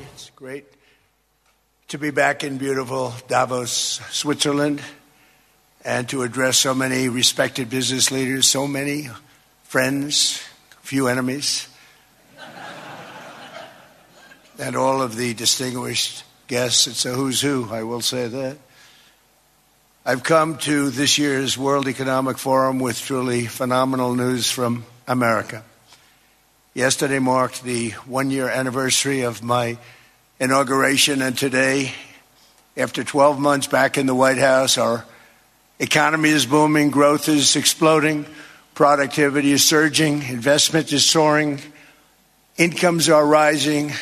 It's great to be back in beautiful Davos, Switzerland, and to address so many respected business leaders, so many friends, few enemies, and all of the distinguished guests. It's a who's who, I will say that. I've come to this year's World Economic Forum with truly phenomenal news from America. Yesterday marked the one-year anniversary of my inauguration, and today, after 12 months back in the White House, our economy is booming, growth is exploding, productivity is surging, investment is soaring, incomes are rising,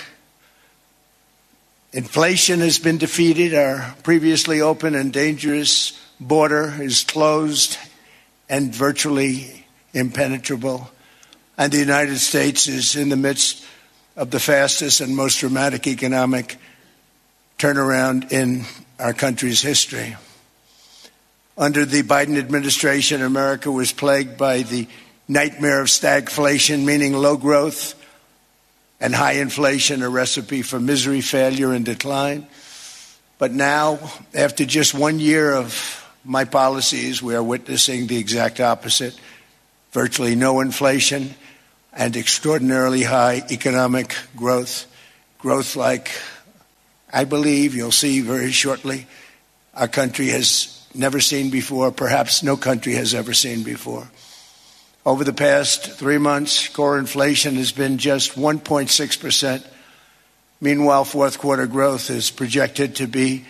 inflation has been defeated, our previously open and dangerous border is closed and virtually impenetrable, and the United States is in the midst of the fastest and most dramatic economic turnaround in our country's history. Under the Biden administration, America was plagued by the nightmare of stagflation, meaning low growth and high inflation, a recipe for misery, failure, and decline. But now, after just 1 year of my policies, we are witnessing the exact opposite: virtually no inflation and extraordinarily high economic growth. Growth like, I believe, you'll see very shortly, our country has never seen before, perhaps no country has ever seen before. Over the past 3 months, core inflation has been just 1.6%. Meanwhile, fourth quarter growth is projected to be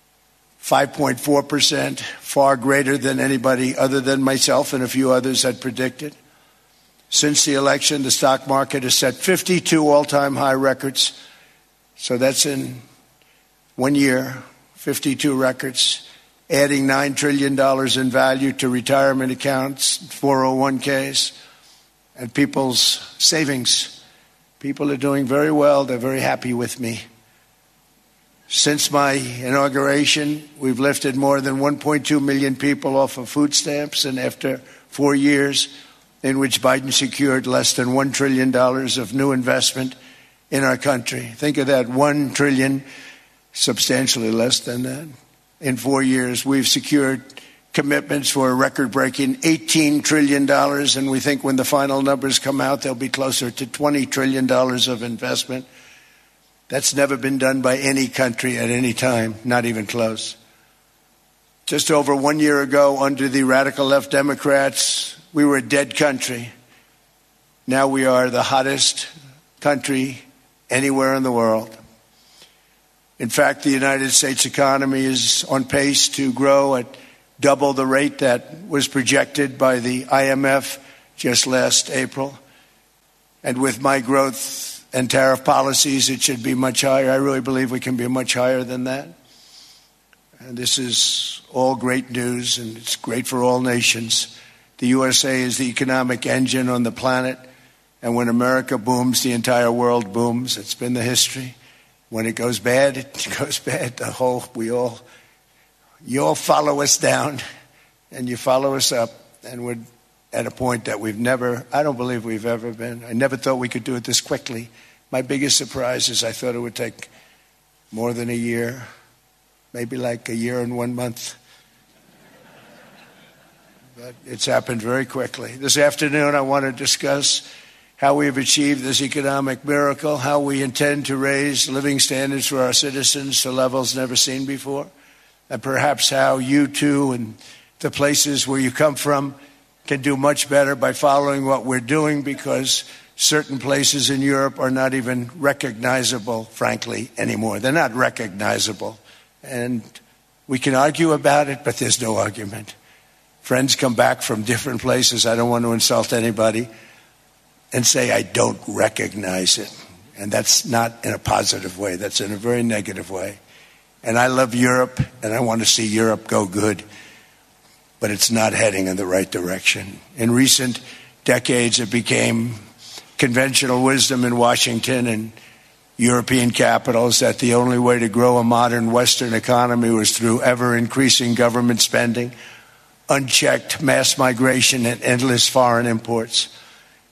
5.4%, far greater than anybody other than myself and a few others had predicted. Since the election, the stock market has set 52 all-time high records. So that's in 1 year, 52 records, adding $9 trillion in value to retirement accounts, 401ks, and people's savings. People are doing very well. They're very happy with me. Since my inauguration, we've lifted more than 1.2 million people off of food stamps, and after 4 years in which Biden secured less than $1 trillion of new investment in our country. Think of that, $1 trillion, substantially less than that. In 4 years, we've secured commitments for a record-breaking $18 trillion, and we think when the final numbers come out, they'll be closer to $20 trillion of investment. That's never been done by any country at any time, not even close. Just over 1 year ago, under the radical left Democrats, we were a dead country. Now we are the hottest country anywhere in the world. In fact, the United States economy is on pace to grow at double the rate that was projected by the IMF just last April. And with my growth and tariff policies, it should be much higher. I really believe we can be much higher than that. And this is all great news, and it's great for all nations. The USA is the economic engine on the planet, and when America booms, the entire world booms. It's been the history. When it goes bad, it goes bad. You all follow us down, and you follow us up, and we're at a point that I don't believe we've ever been. I never thought we could do it this quickly. My biggest surprise is I thought it would take more than a year, maybe like a year and 1 month. But it's happened very quickly. This afternoon, I want to discuss how we have achieved this economic miracle, how we intend to raise living standards for our citizens to levels never seen before, and perhaps how you too and the places where you come from can do much better by following what we're doing, because certain places in Europe are not even recognizable, frankly, anymore. They're not recognizable. And we can argue about it, but there's no argument. Friends come back from different places. I don't want to insult anybody and say I don't recognize it. And that's not in a positive way. That's in a very negative way. And I love Europe, and I want to see Europe go good. But it's not heading in the right direction. In recent decades, it became conventional wisdom in Washington and European capitals that the only way to grow a modern Western economy was through ever-increasing government spending, unchecked mass migration, and endless foreign imports.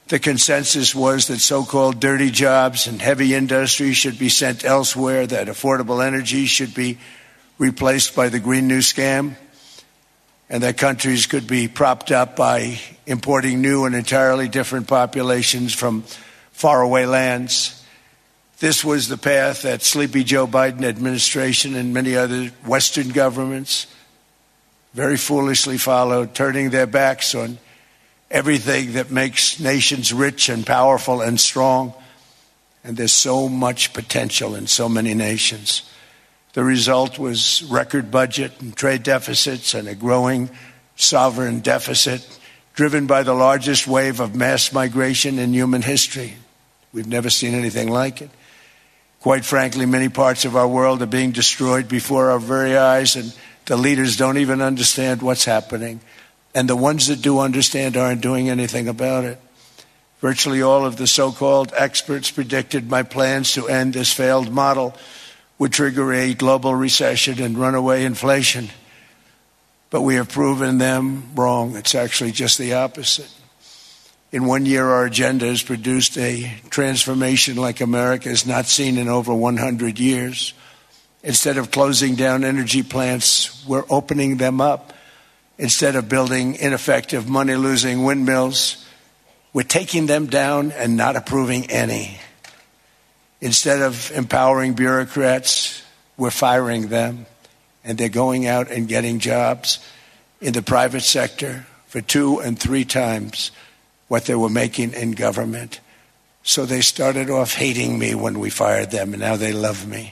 The consensus was that so-called dirty jobs and heavy industry should be sent elsewhere, that affordable energy should be replaced by the Green New Scam, and that countries could be propped up by importing new and entirely different populations from faraway lands. This was the path that sleepy Joe Biden administration and many other Western governments very foolishly followed, turning their backs on everything that makes nations rich and powerful and strong. And there's so much potential in so many nations. The result was record budget and trade deficits and a growing sovereign deficit driven by the largest wave of mass migration in human history. We've never seen anything like it. Quite frankly, many parts of our world are being destroyed before our very eyes, and the leaders don't even understand what's happening. And the ones that do understand aren't doing anything about it. Virtually all of the so-called experts predicted my plans to end this failed model would trigger a global recession and runaway inflation. But we have proven them wrong. It's actually just the opposite. In 1 year, our agenda has produced a transformation like America has not seen in over 100 years. Instead of closing down energy plants, we're opening them up. Instead of building ineffective, money-losing windmills, we're taking them down and not approving any. Instead of empowering bureaucrats, we're firing them, and they're going out and getting jobs in the private sector for 2 and 3 times what they were making in government. So they started off hating me when we fired them, and now they love me.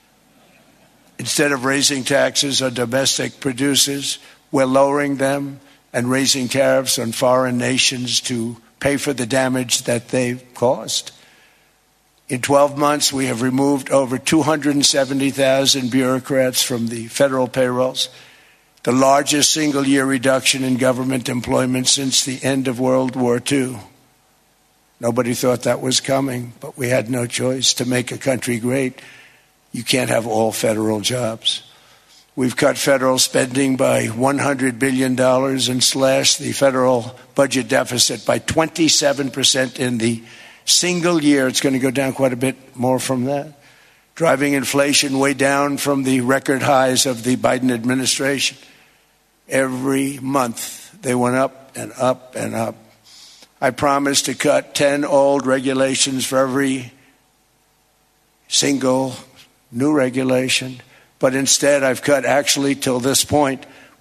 Instead of raising taxes on domestic producers, we're lowering them and raising tariffs on foreign nations to pay for the damage that they've caused. In 12 months, we have removed over 270,000 bureaucrats from the federal payrolls, the largest single-year reduction in government employment since the end of World War II. Nobody thought that was coming, but we had no choice. To make a country great, you can't have all federal jobs. We've cut federal spending by $100 billion and slashed the federal budget deficit by 27% in the single year. It's going to go down quite a bit more from that, driving inflation way down from the record highs of the Biden administration. Every month, they went up and up and up. I promised to cut 10 old regulations for every single new regulation. But instead, I've cut, actually, till this point,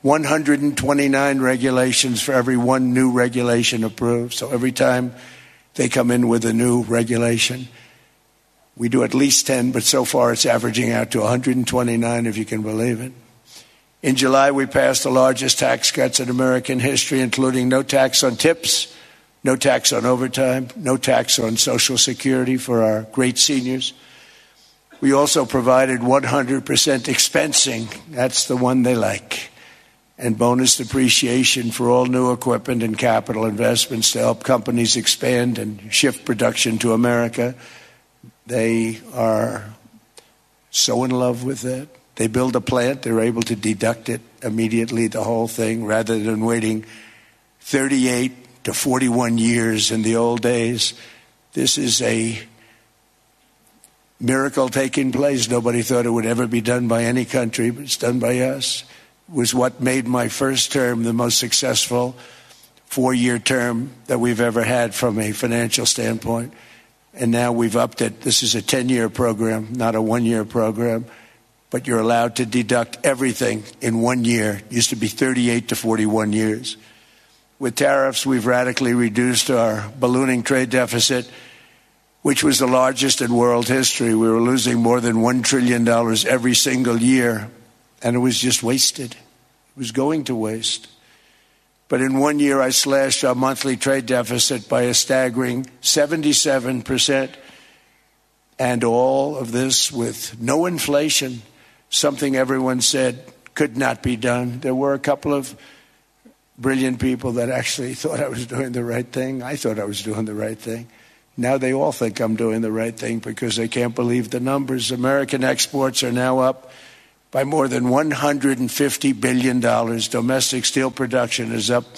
129 regulations for every one new regulation approved. So every time they come in with a new regulation, we do at least 10, but so far it's averaging out to 129, if you can believe it. In July, we passed the largest tax cuts in American history, including no tax on tips, no tax on overtime, no tax on Social Security for our great seniors. We also provided 100% expensing, that's the one they like, and bonus depreciation for all new equipment and capital investments to help companies expand and shift production to America. They are so in love with it. They build a plant, they're able to deduct it immediately, the whole thing, rather than waiting 38 to 41 years in the old days. This is a miracle taking place. Nobody thought it would ever be done by any country, but it's done by us. It was what made my first term the most successful 4-year term that we've ever had from a financial standpoint. And now we've upped it. This is a 10-year program, not a 1-year program. But you're allowed to deduct everything in 1 year. It used to be 38 to 41 years. With tariffs, we've radically reduced our ballooning trade deficit, which was the largest in world history. We were losing more than $1 trillion every single year, and it was just wasted. It was going to waste. But in 1 year, I slashed our monthly trade deficit by a staggering 77%, and all of this with no inflation, something everyone said could not be done. There were a couple of brilliant people that actually thought I was doing the right thing. I thought I was doing the right thing. Now they all think I'm doing the right thing because they can't believe the numbers. American exports are now up by more than $150 billion. Domestic steel production is up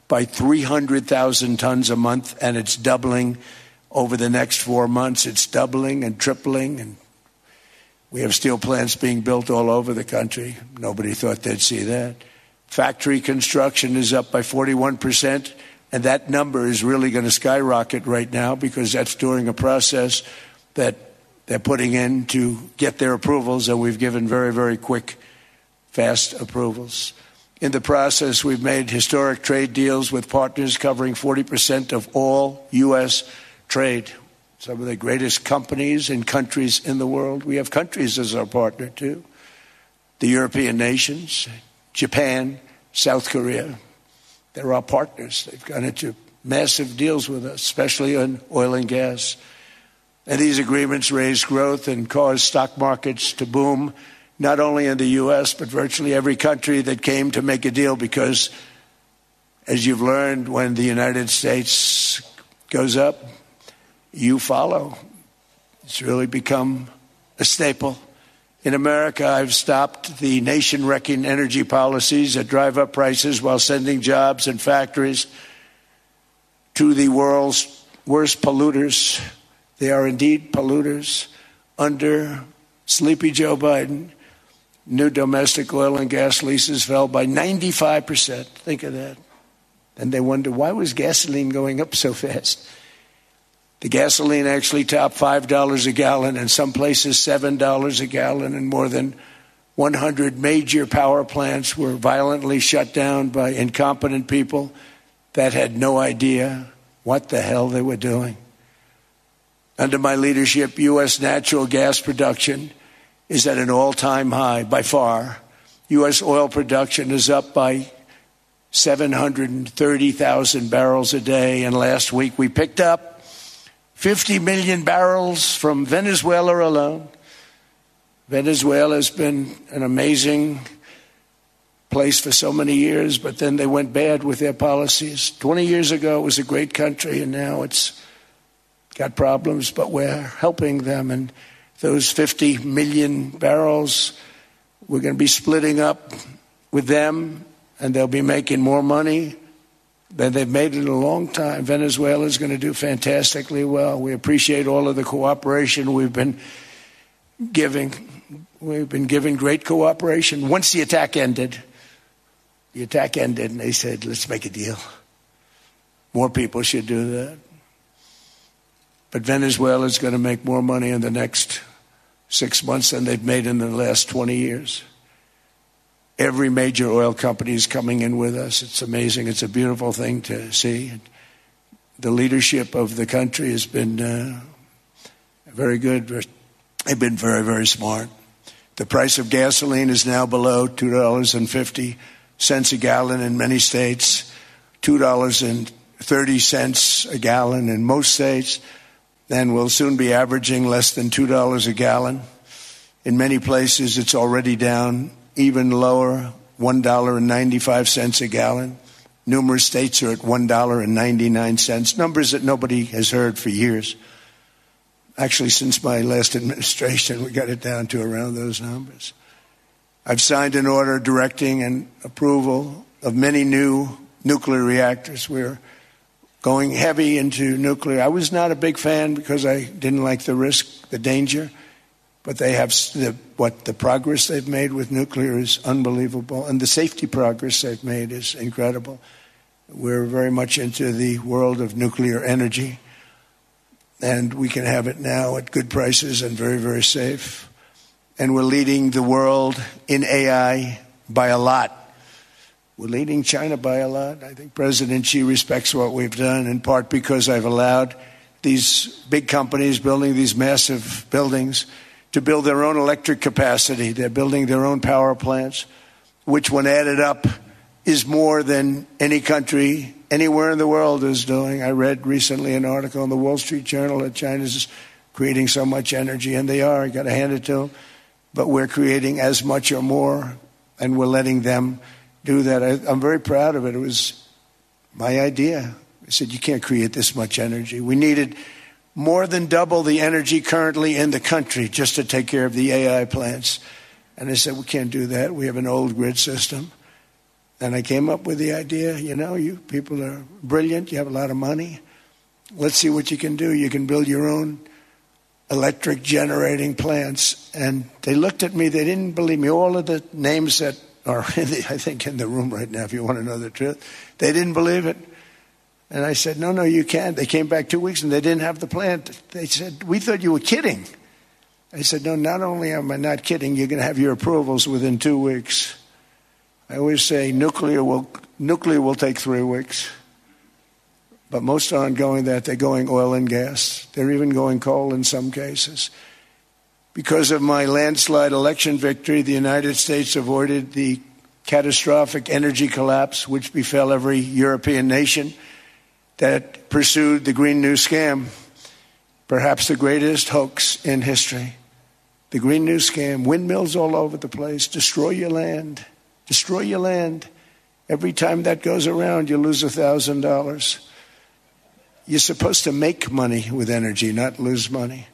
by 300,000 tons a month, and it's doubling over the next 4 months. It's doubling and tripling, and we have steel plants being built all over the country. Nobody thought they'd see that. Factory construction is up by 41%, and that number is really going to skyrocket right now because that's during a process that they're putting in to get their approvals, and we've given very, very quick, fast approvals. In the process, we've made historic trade deals with partners covering 40% of all U.S. trade. Some of the greatest companies and countries in the world. We have countries as our partner, too. The European nations, Japan, South Korea. They're our partners. They've gone into massive deals with us, especially on oil and gas. And these agreements raise growth and cause stock markets to boom, not only in the U.S., but virtually every country that came to make a deal, because, as you've learned, when the United States goes up, you follow. It's really become a staple. In America, I've stopped the nation-wrecking energy policies that drive up prices while sending jobs and factories to the world's worst polluters. They are indeed polluters. Under sleepy Joe Biden, new domestic oil and gas leases fell by 95%. Think of that. And they wonder, why was gasoline going up so fast? The gasoline actually topped $5 a gallon, and some places $7 a gallon, and more than 100 major power plants were violently shut down by incompetent people that had no idea what the hell they were doing. Under my leadership, U.S. natural gas production is at an all-time high by far. U.S. oil production is up by 730,000 barrels a day, and last week we picked up 50 million barrels from Venezuela alone. Venezuela has been an amazing place for so many years, but then they went bad with their policies. 20 years ago, it was a great country, and now it's got problems, but we're helping them. And those 50 million barrels, we're going to be splitting up with them, and they'll be making more money than they've made in a long time. Venezuela is going to do fantastically well. We appreciate all of the cooperation we've been giving. We've been giving great cooperation. Once the attack ended, and they said, let's make a deal. More people should do that. But Venezuela is going to make more money in the next 6 months than they've made in the last 20 years. Every major oil company is coming in with us. It's amazing. It's a beautiful thing to see. The leadership of the country has been very good. They've been very, very smart. The price of gasoline is now below $2.50 a gallon in many states, $2.30 a gallon in most states, and will soon be averaging less than $2 a gallon. In many places, it's already down even lower, $1.95 a gallon. Numerous states are at $1.99, numbers that nobody has heard for years. Actually, since my last administration, we got it down to around those numbers. I've signed an order directing and approval of many new nuclear reactors. We're going heavy into nuclear. I was not a big fan because I didn't like the risk, the danger. But they have the progress they've made with nuclear is unbelievable, and the safety progress they've made is incredible. We're very much into the world of nuclear energy, and we can have it now at good prices and very, very safe. And we're leading the world in AI by a lot. We're leading China by a lot. I think President Xi respects what we've done, in part because I've allowed these big companies building these massive buildings to build their own electric capacity. They're building their own power plants, which when added up is more than any country anywhere in the world is doing. I read recently an article in the Wall Street Journal that China's creating so much energy, and they are. I got to hand it to them. But we're creating as much or more, and we're letting them do that. I'm very proud of it. It was my idea. I said, you can't create this much energy. We needed more than double the energy currently in the country just to take care of the AI plants. And I said, we can't do that. We have an old grid system. And I came up with the idea, you people are brilliant, you have a lot of money. Let's see what you can do. You can build your own electric generating plants. And they looked at me, they didn't believe me. All of the names that are, I think, in the room right now, if you want to know the truth, they didn't believe it. And I said, no, you can't. They came back 2 weeks and they didn't have the plant. They said, we thought you were kidding. I said, no, not only am I not kidding, you're going to have your approvals within 2 weeks. I always say nuclear will take 3 weeks. But most aren't going that. They're going oil and gas. They're even going coal in some cases. Because of my landslide election victory, the United States avoided the catastrophic energy collapse which befell every European nation that pursued the Green New Scam, perhaps the greatest hoax in history. The Green New Scam, windmills all over the place, destroy your land. Destroy your land. Every time that goes around, you lose $1,000. You're supposed to make money with energy, not lose money.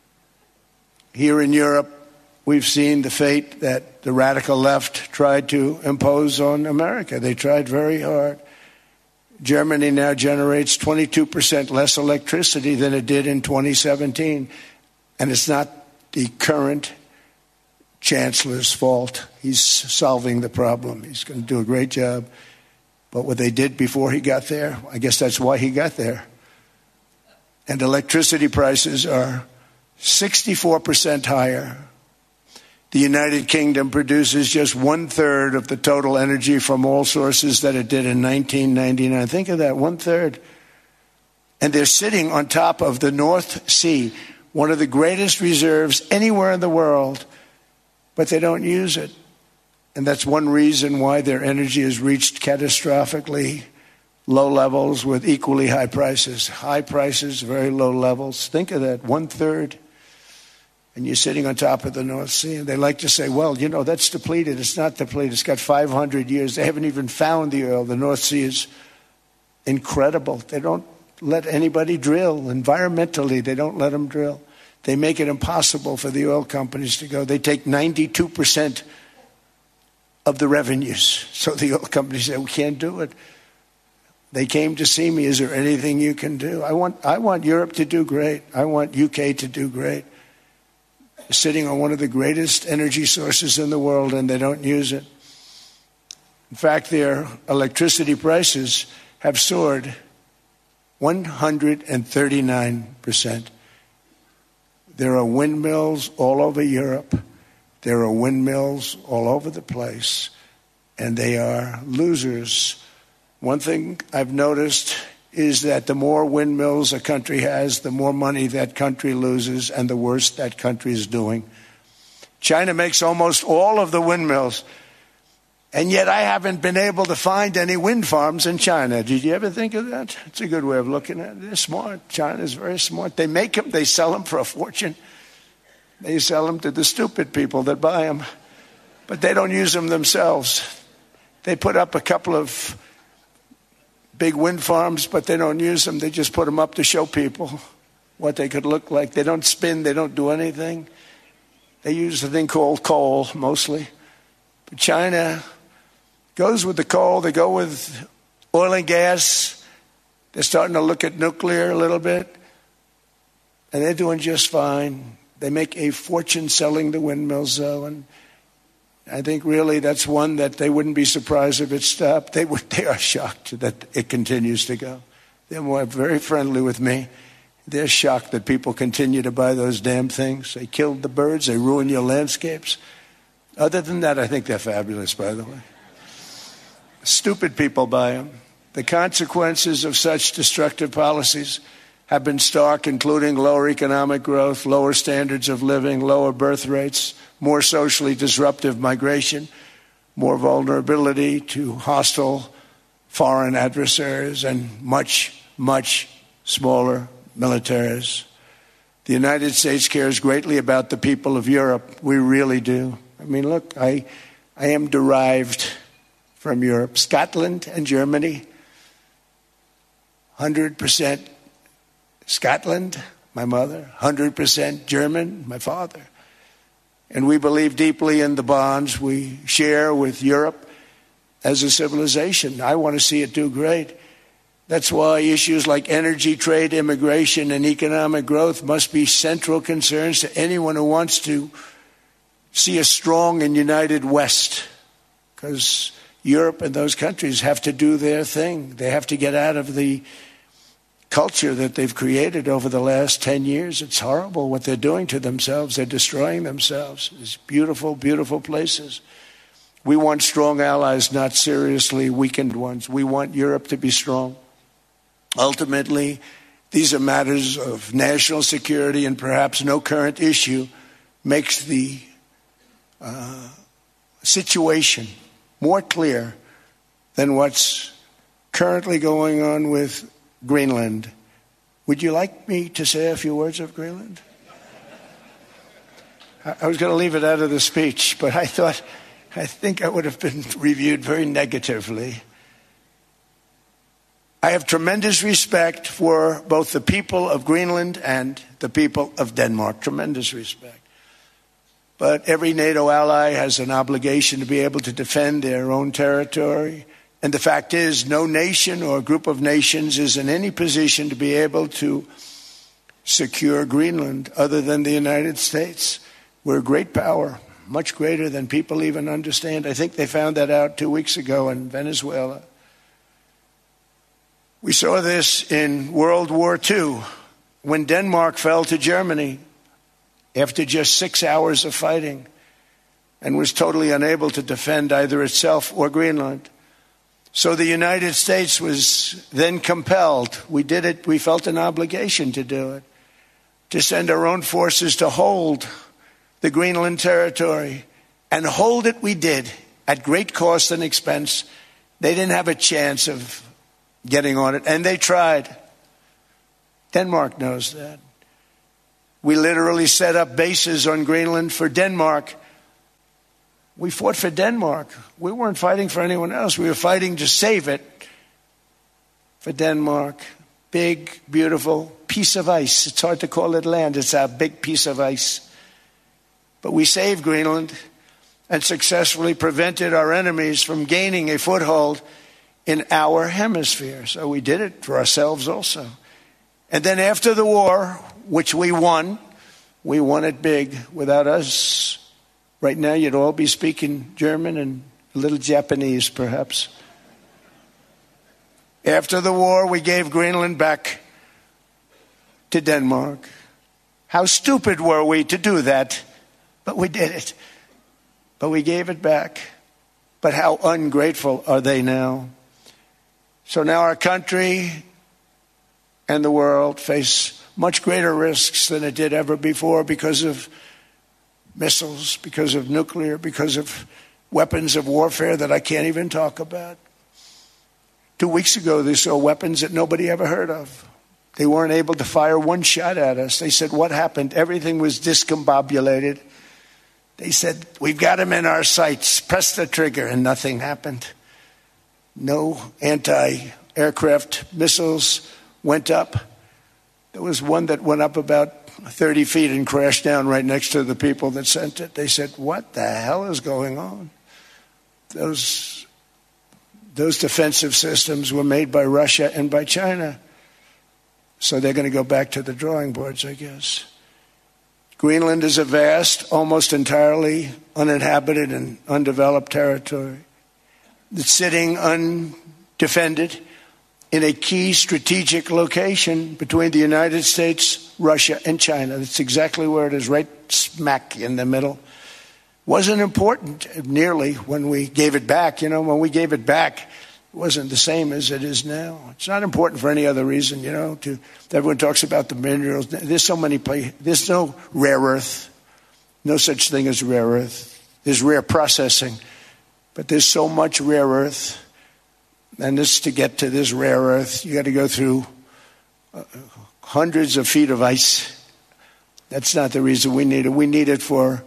Here in Europe, we've seen the fate that the radical left tried to impose on America. They tried very hard. Germany now generates 22% less electricity than it did in 2017. And it's not the current chancellor's fault. He's solving the problem. He's going to do a great job. But what they did before he got there, I guess that's why he got there. And electricity prices are 64% higher. The United Kingdom produces just 1/3 of the total energy from all sources that it did in 1999. Think of that, 1/3. And they're sitting on top of the North Sea, one of the greatest reserves anywhere in the world, but they don't use it. And that's one reason why their energy has reached catastrophically low levels with equally high prices. High prices, very low levels. Think of that, 1/3. And you're sitting on top of the North Sea. And they like to say, well, that's depleted. It's not depleted. It's got 500 years. They haven't even found the oil. The North Sea is incredible. They don't let anybody drill. Environmentally, they don't let them drill. They make it impossible for the oil companies to go. They take 92% of the revenues. So the oil companies say, we can't do it. They came to see me. Is there anything you can do? I want Europe to do great. I want UK to do great. They're sitting on one of the greatest energy sources in the world, and they don't use it. In fact, their electricity prices have soared 139%. There are windmills all over Europe. There are windmills all over the place, and they are losers. One thing I've noticed is that the more windmills a country has, the more money that country loses and the worse that country is doing. China makes almost all of the windmills, and yet I haven't been able to find any wind farms in China. Did you ever think of that? It's a good way of looking at it. They're smart. China's very smart. They make them, they sell them for a fortune. They sell them to the stupid people that buy them, but they don't use them themselves. They put up a couple of big wind farms, but they don't use them. They just put them up to show people what they could look like. They don't spin. They don't do anything. They use a thing called coal, mostly. But China goes with the coal. They go with oil and gas. They're starting to look at nuclear a little bit. And they're doing just fine. They make a fortune selling the windmills, though, and I think really that's one that they wouldn't be surprised if it stopped. They are shocked that it continues to go. They're very friendly with me. They're shocked that people continue to buy those damn things. They killed the birds. They ruin your landscapes. Other than that, I think they're fabulous, by the way. Stupid people buy them. The consequences of such destructive policies have been stark, including lower economic growth, lower standards of living, lower birth rates, more socially disruptive migration, more vulnerability to hostile foreign adversaries, and much, much smaller militaries. The United States cares greatly about the people of Europe. We really do. I mean, look, I am derived from Europe. Scotland and Germany, 100% Scotland, my mother, 100% German, my father. And we believe deeply in the bonds we share with Europe. as a civilization. I want to see it do great. That's why issues like energy, trade, immigration, and economic growth must be central concerns to anyone who wants to see a strong and united West, because Europe and those countries have to do their thing. They have to get out of the culture that they've created over the last 10 years. It's horrible what they're doing to themselves. They're destroying themselves. It's beautiful, beautiful places. We want strong allies, not seriously weakened ones. We want Europe to be strong. Ultimately, these are matters of national security, and perhaps no current issue makes the situation more clear than what's currently going on with Greenland. Would you like me to say a few words of Greenland? I was going to leave it out of the speech, but I think I would have been reviewed very negatively. I have tremendous respect for both the people of Greenland and the people of Denmark. Tremendous respect. But every NATO ally has an obligation to be able to defend their own territory. And the fact is, no nation or group of nations is in any position to be able to secure Greenland other than the United States. We're a great power, much greater than people even understand. I think they found that out 2 weeks ago in Venezuela. We saw this in World War II when Denmark fell to Germany after just 6 hours of fighting and was totally unable to defend either itself or Greenland. So the United States was then compelled, we did it, we felt an obligation to do it, to send our own forces to hold the Greenland territory. And hold it we did, at great cost and expense. They didn't have a chance of getting on it, and they tried. Denmark knows that. We literally set up bases on Greenland for Denmark. We fought for Denmark. We weren't fighting for anyone else. We were fighting to save it for Denmark. Big, beautiful piece of ice. It's hard to call it land. It's a big piece of ice. But we saved Greenland and successfully prevented our enemies from gaining a foothold in our hemisphere. So we did it for ourselves also. And then after the war, which we won it big. Without us, right now you'd all be speaking German and a little Japanese perhaps. After the war, we gave Greenland back to Denmark. How stupid were we to do that? But we did it. But we gave it back. But how ungrateful are they now? So now our country and the world face much greater risks than it did ever before because of missiles, because of nuclear, because of weapons of warfare that I can't even talk about. 2 weeks ago, they saw weapons that nobody ever heard of. They weren't able to fire one shot at us. They said, what happened? Everything was discombobulated. They said, we've got them in our sights. Press the trigger, and nothing happened. No anti-aircraft missiles went up. There was one that went up about 30 feet and crashed down right next to the people that sent it. They said, what the hell is going on? Those defensive systems were made by Russia and by China. So they're going to go back to the drawing boards, I guess. Greenland is a vast, almost entirely uninhabited and undeveloped territory that's sitting undefended in a key strategic location between the United States, Russia, and China. That's exactly where it is, right smack in the middle. Wasn't important nearly when we gave it back. When we gave it back, it wasn't the same as it is now. It's not important for any other reason, everyone talks about the minerals. There's so many places. There's no rare earth. No such thing as rare earth. There's rare processing. But there's so much rare earth. And to get to this rare earth, you got to go through hundreds of feet of ice. That's not the reason we need it. We need it for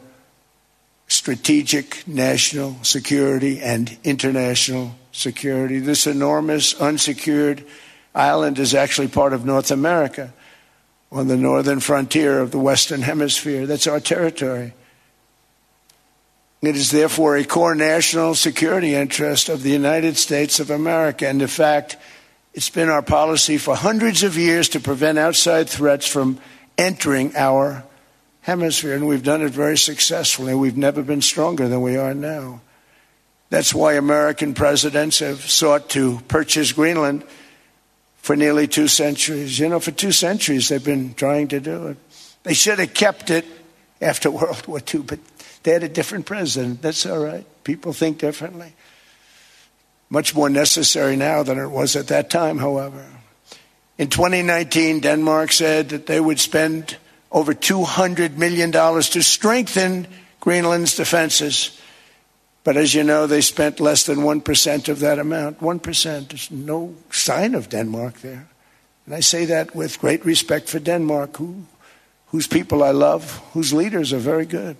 strategic national security and international security. This enormous unsecured island is actually part of North America on the northern frontier of the Western Hemisphere. That's our territory. It is therefore a core national security interest of the United States of America. And in fact, it's been our policy for hundreds of years to prevent outside threats from entering our hemisphere. And we've done it very successfully. We've never been stronger than we are now. That's why American presidents have sought to purchase Greenland for nearly 2 centuries. You know, for 2 centuries they've been trying to do it. They should have kept it after World War II, but they had a different president. That's all right. People think differently. Much more necessary now than it was at that time, however. In 2019, Denmark said that they would spend over $200 million to strengthen Greenland's defenses. But as you know, they spent less than 1% of that amount. 1%. There's no sign of Denmark there. And I say that with great respect for Denmark, whose people I love, whose leaders are very good.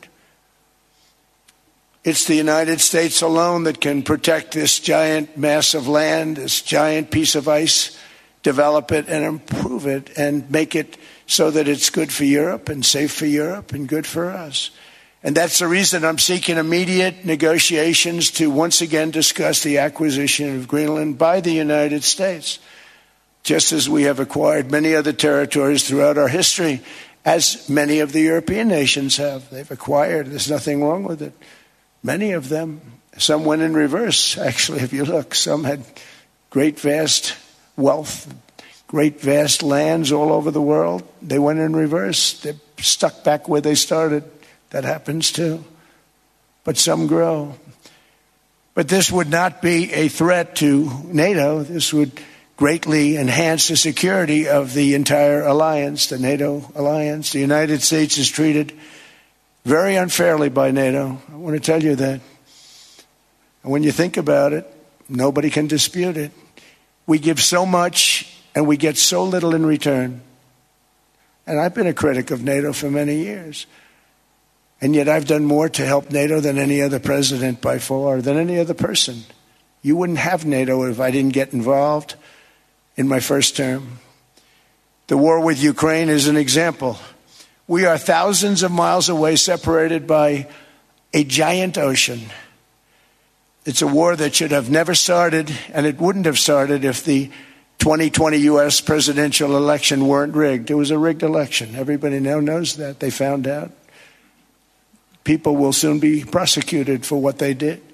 It's the United States alone that can protect this giant mass of land, this giant piece of ice, develop it and improve it and make it so that it's good for Europe and safe for Europe and good for us. And that's the reason I'm seeking immediate negotiations to once again discuss the acquisition of Greenland by the United States, just as we have acquired many other territories throughout our history, as many of the European nations have. They've acquired. There's nothing wrong with it. Many of them. Some went in reverse, actually, if you look. Some had great, vast wealth, great, vast lands all over the world. They went in reverse. They're stuck back where they started. That happens too. But some grow. But this would not be a threat to NATO. This would greatly enhance the security of the entire alliance, the NATO alliance. The United States is treated very unfairly by NATO. I want to tell you that. And when you think about it, nobody can dispute it. We give so much and we get so little in return. And I've been a critic of NATO for many years. And yet I've done more to help NATO than any other president by far, than any other person. You wouldn't have NATO if I didn't get involved in my first term. The war with Ukraine is an example. We are thousands of miles away, separated by a giant ocean. It's a war that should have never started, and it wouldn't have started if the 2020 U.S. presidential election weren't rigged. It was a rigged election. Everybody now knows that. They found out. People will soon be prosecuted for what they did.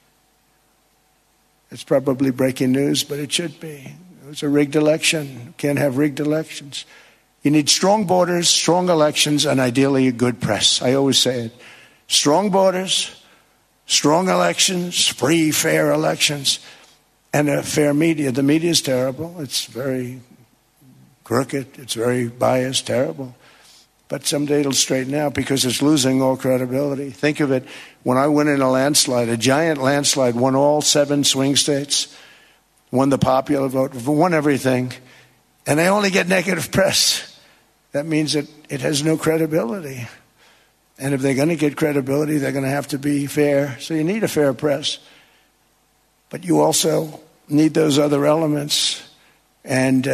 It's probably breaking news, but it should be. It was a rigged election. You can't have rigged elections. You need strong borders, strong elections, and ideally a good press. I always say it. Strong borders, strong elections, free, fair elections, and a fair media. The media is terrible. It's very crooked. It's very biased, terrible. But someday it'll straighten out because it's losing all credibility. Think of it. When I went in a landslide, a giant landslide, won all 7 swing states, won the popular vote, won everything, and I only get negative press. That means that it has no credibility. And if they're going to get credibility, they're going to have to be fair. So you need a fair press. But you also need those other elements. And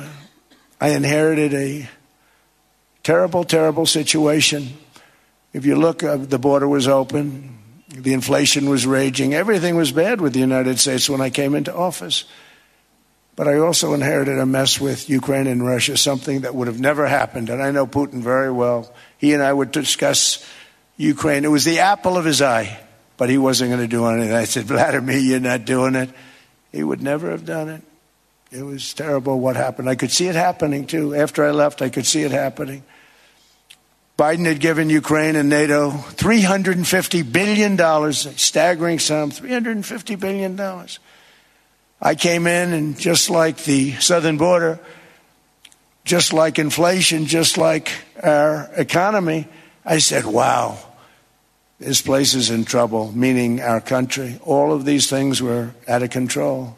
I inherited a terrible, terrible situation. If you look, the border was open. The inflation was raging. Everything was bad with the United States when I came into office. But I also inherited a mess with Ukraine and Russia, something that would have never happened. And I know Putin very well. He and I would discuss Ukraine. It was the apple of his eye, but he wasn't going to do anything. I said, Vladimir, you're not doing it. He would never have done it. It was terrible what happened. I could see it happening, too. After I left, I could see it happening. Biden had given Ukraine and NATO $350 billion, a staggering sum, $350 billion. I came in, and just like the southern border, just like inflation, just like our economy, I said, wow, this place is in trouble, meaning our country. All of these things were out of control.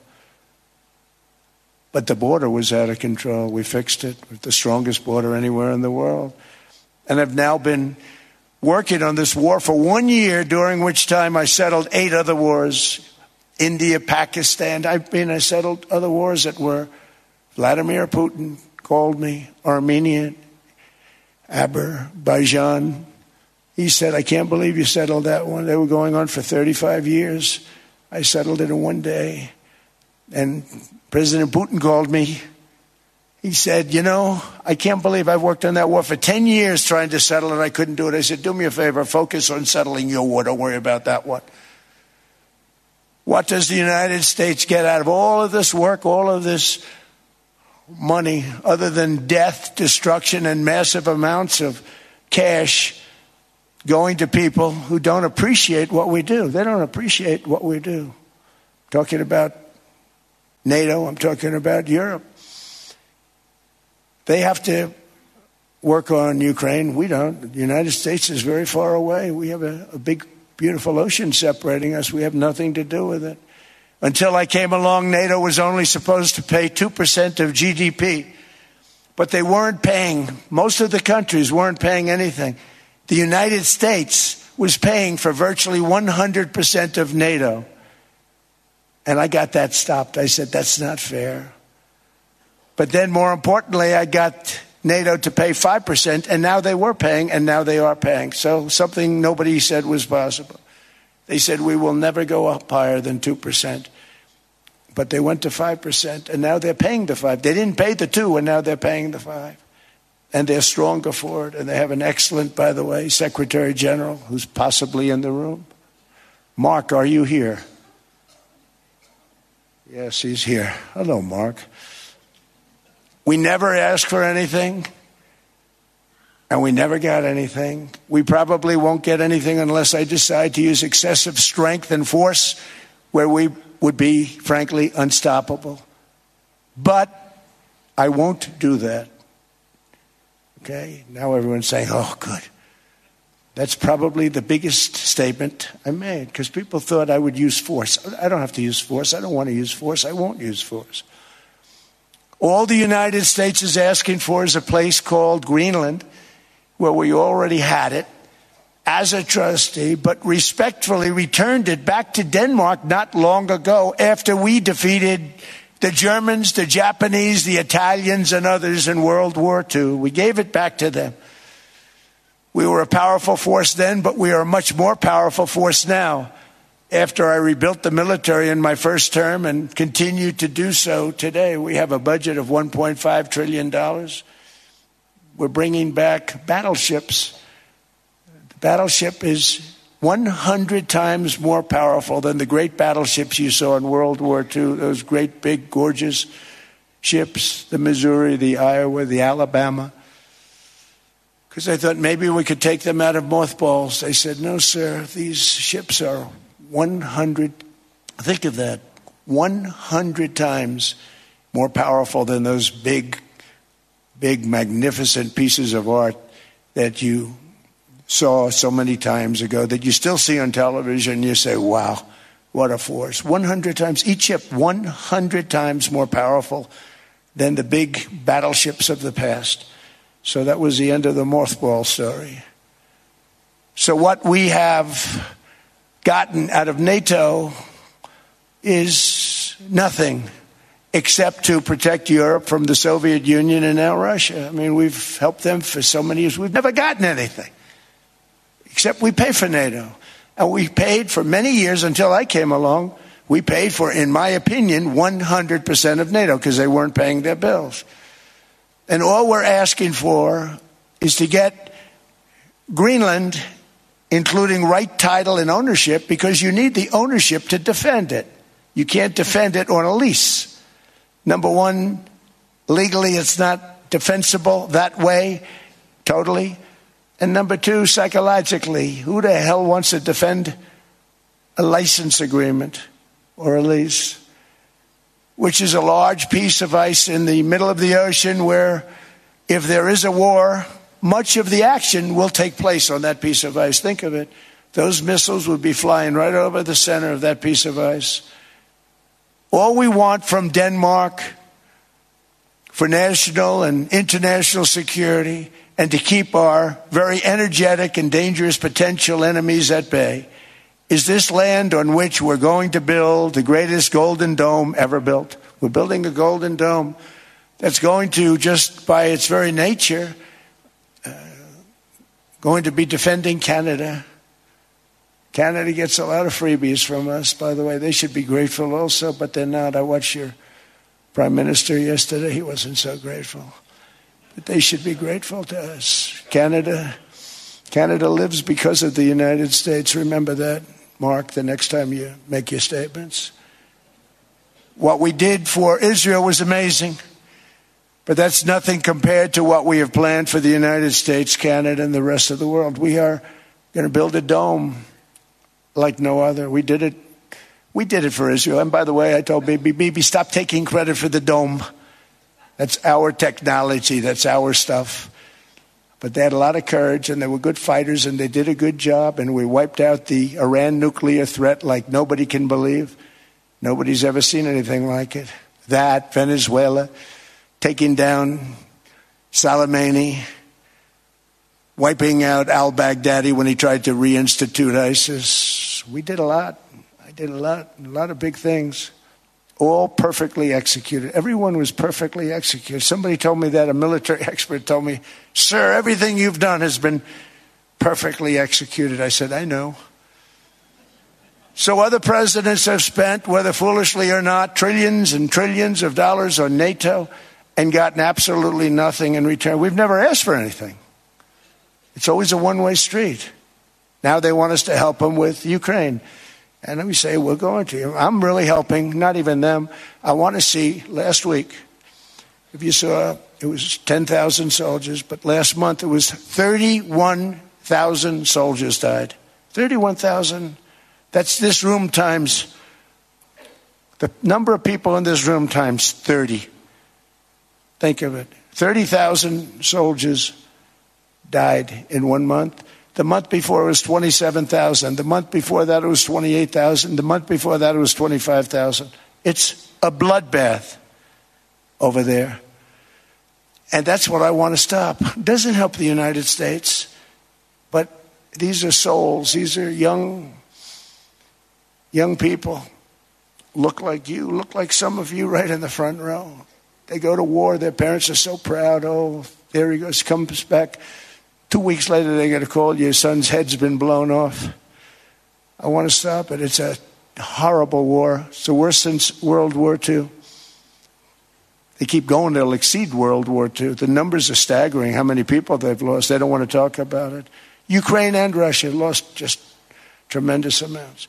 But the border was out of control. We fixed it with the strongest border anywhere in the world. And I've now been working on this war for 1 year, during which time I settled 8 other wars. India, Pakistan. I settled other wars that were Vladimir Putin called me, Armenia, Azerbaijan. He said, I can't believe you settled that one. They were going on for 35 years. I settled it in one day. And President Putin called me. He said, I can't believe I've worked on that war for 10 years trying to settle it. I couldn't do it. I said, do me a favor, focus on settling your war. Don't worry about that one. What does the United States get out of all of this work, all of this money, other than death, destruction, and massive amounts of cash going to people who don't appreciate what we do? They don't appreciate what we do. I'm talking about NATO. I'm talking about Europe. They have to work on Ukraine. We don't. The United States is very far away. We have a big, beautiful ocean separating us. We have nothing to do with it. Until I came along, NATO was only supposed to pay 2% of GDP. But they weren't paying. Most of the countries weren't paying anything. The United States was paying for virtually 100% of NATO. And I got that stopped. I said, that's not fair. But then more importantly, I got NATO to pay 5%, and now they were paying, and now they are paying. So something nobody said was possible. They said, we will never go up higher than 2%. But they went to 5%, and now they're paying the 5%. They didn't pay the 2%, and now they're paying the 5%. And they're stronger for it, and they have an excellent, by the way, Secretary General, who's possibly in the room. Mark, are you here? Yes, he's here. Hello, Mark. We never asked for anything, and we never got anything. We probably won't get anything unless I decide to use excessive strength and force, where we would be, frankly, unstoppable. But I won't do that. Okay? Now everyone's saying, oh, good. That's probably the biggest statement I made, because people thought I would use force. I don't have to use force. I don't want to use force. I won't use force. All the United States is asking for is a place called Greenland, where we already had it as a trustee, but respectfully returned it back to Denmark not long ago after we defeated the Germans, the Japanese, the Italians, and others in World War II. We gave it back to them. We were a powerful force then, but we are a much more powerful force now. After I rebuilt the military in my first term and continue to do so today, we have a budget of $1.5 trillion. We're bringing back battleships. The battleship is 100 times more powerful than the great battleships you saw in World War II, those great, big, gorgeous ships, the Missouri, the Iowa, the Alabama. Because I thought maybe we could take them out of mothballs. They said, no, sir, these ships are 100, think of that, 100 times more powerful than those big, magnificent pieces of art that you saw so many times ago, that you still see on television. You say, wow, what a force. 100 times, each ship 100 times more powerful than the big battleships of the past. So that was the end of the mothball story. So what we have gotten out of NATO is nothing except to protect Europe from the Soviet Union and now Russia. I mean, we've helped them for so many years. We've never gotten anything except we pay for NATO. And we paid for many years until I came along. We paid for, in my opinion, 100% of NATO because they weren't paying their bills. And all we're asking for is to get Greenland, including right title and ownership, because you need the ownership to defend it. You can't defend it on a lease. Number one, legally it's not defensible that way, totally. And number two, psychologically, who the hell wants to defend a license agreement or a lease, which is a large piece of ice in the middle of the ocean where if there is a war, much of the action will take place on that piece of ice. Think of it. Those missiles would be flying right over the center of that piece of ice. All we want from Denmark for national and international security and to keep our very energetic and dangerous potential enemies at bay is this land on which we're going to build the greatest golden dome ever built. We're building a golden dome that's going to, just by its very nature, going to be defending Canada. Canada gets a lot of freebies from us, by the way. They should be grateful also, but they're not. I watched your Prime Minister yesterday. He wasn't so grateful. But they should be grateful to us. Canada lives because of the United States. Remember that, Mark, the next time you make your statements. What we did for Israel was amazing. But that's nothing compared to what we have planned for the United States, Canada, and the rest of the world. We are going to build a dome like no other. We did it for Israel. And by the way, I told Bibi, stop taking credit for the dome. That's our technology. That's our stuff. But they had a lot of courage, and they were good fighters, and they did a good job, and we wiped out the Iran nuclear threat like nobody can believe. Nobody's ever seen anything like it. That, Venezuela, taking down Soleimani, wiping out al-Baghdadi when he tried to reinstitute ISIS. We did a lot. I did a lot of big things, all perfectly executed. Everyone was perfectly executed. Somebody told me that, a military expert told me, sir, everything you've done has been perfectly executed. I said, I know. So other presidents have spent, whether foolishly or not, trillions and trillions of dollars on NATO and gotten absolutely nothing in return. We've never asked for anything. It's always a one-way street. Now they want us to help them with Ukraine. And we say, we're going to. I'm really helping, not even them. I want to see, last week, if you saw, it was 10,000 soldiers, but last month it was 31,000 soldiers died. 31,000. That's this room times, the number of people in this room times 30. Think of it. 30,000 soldiers died in 1 month. The month before it was 27,000. The month before that it was 28,000. The month before that it was 25,000. It's a bloodbath over there. And that's what I want to stop. It doesn't help the United States, but these are souls. These are young people. Look like you, look like some of you right in the front row. They go to war. Their parents are so proud. Oh, there he goes, comes back. 2 weeks later, they get a call. Your son's head's been blown off. I want to stop it. It's a horrible war. It's the worst since World War II. They keep going. They'll exceed World War II. The numbers are staggering, how many people they've lost. They don't want to talk about it. Ukraine and Russia lost just tremendous amounts.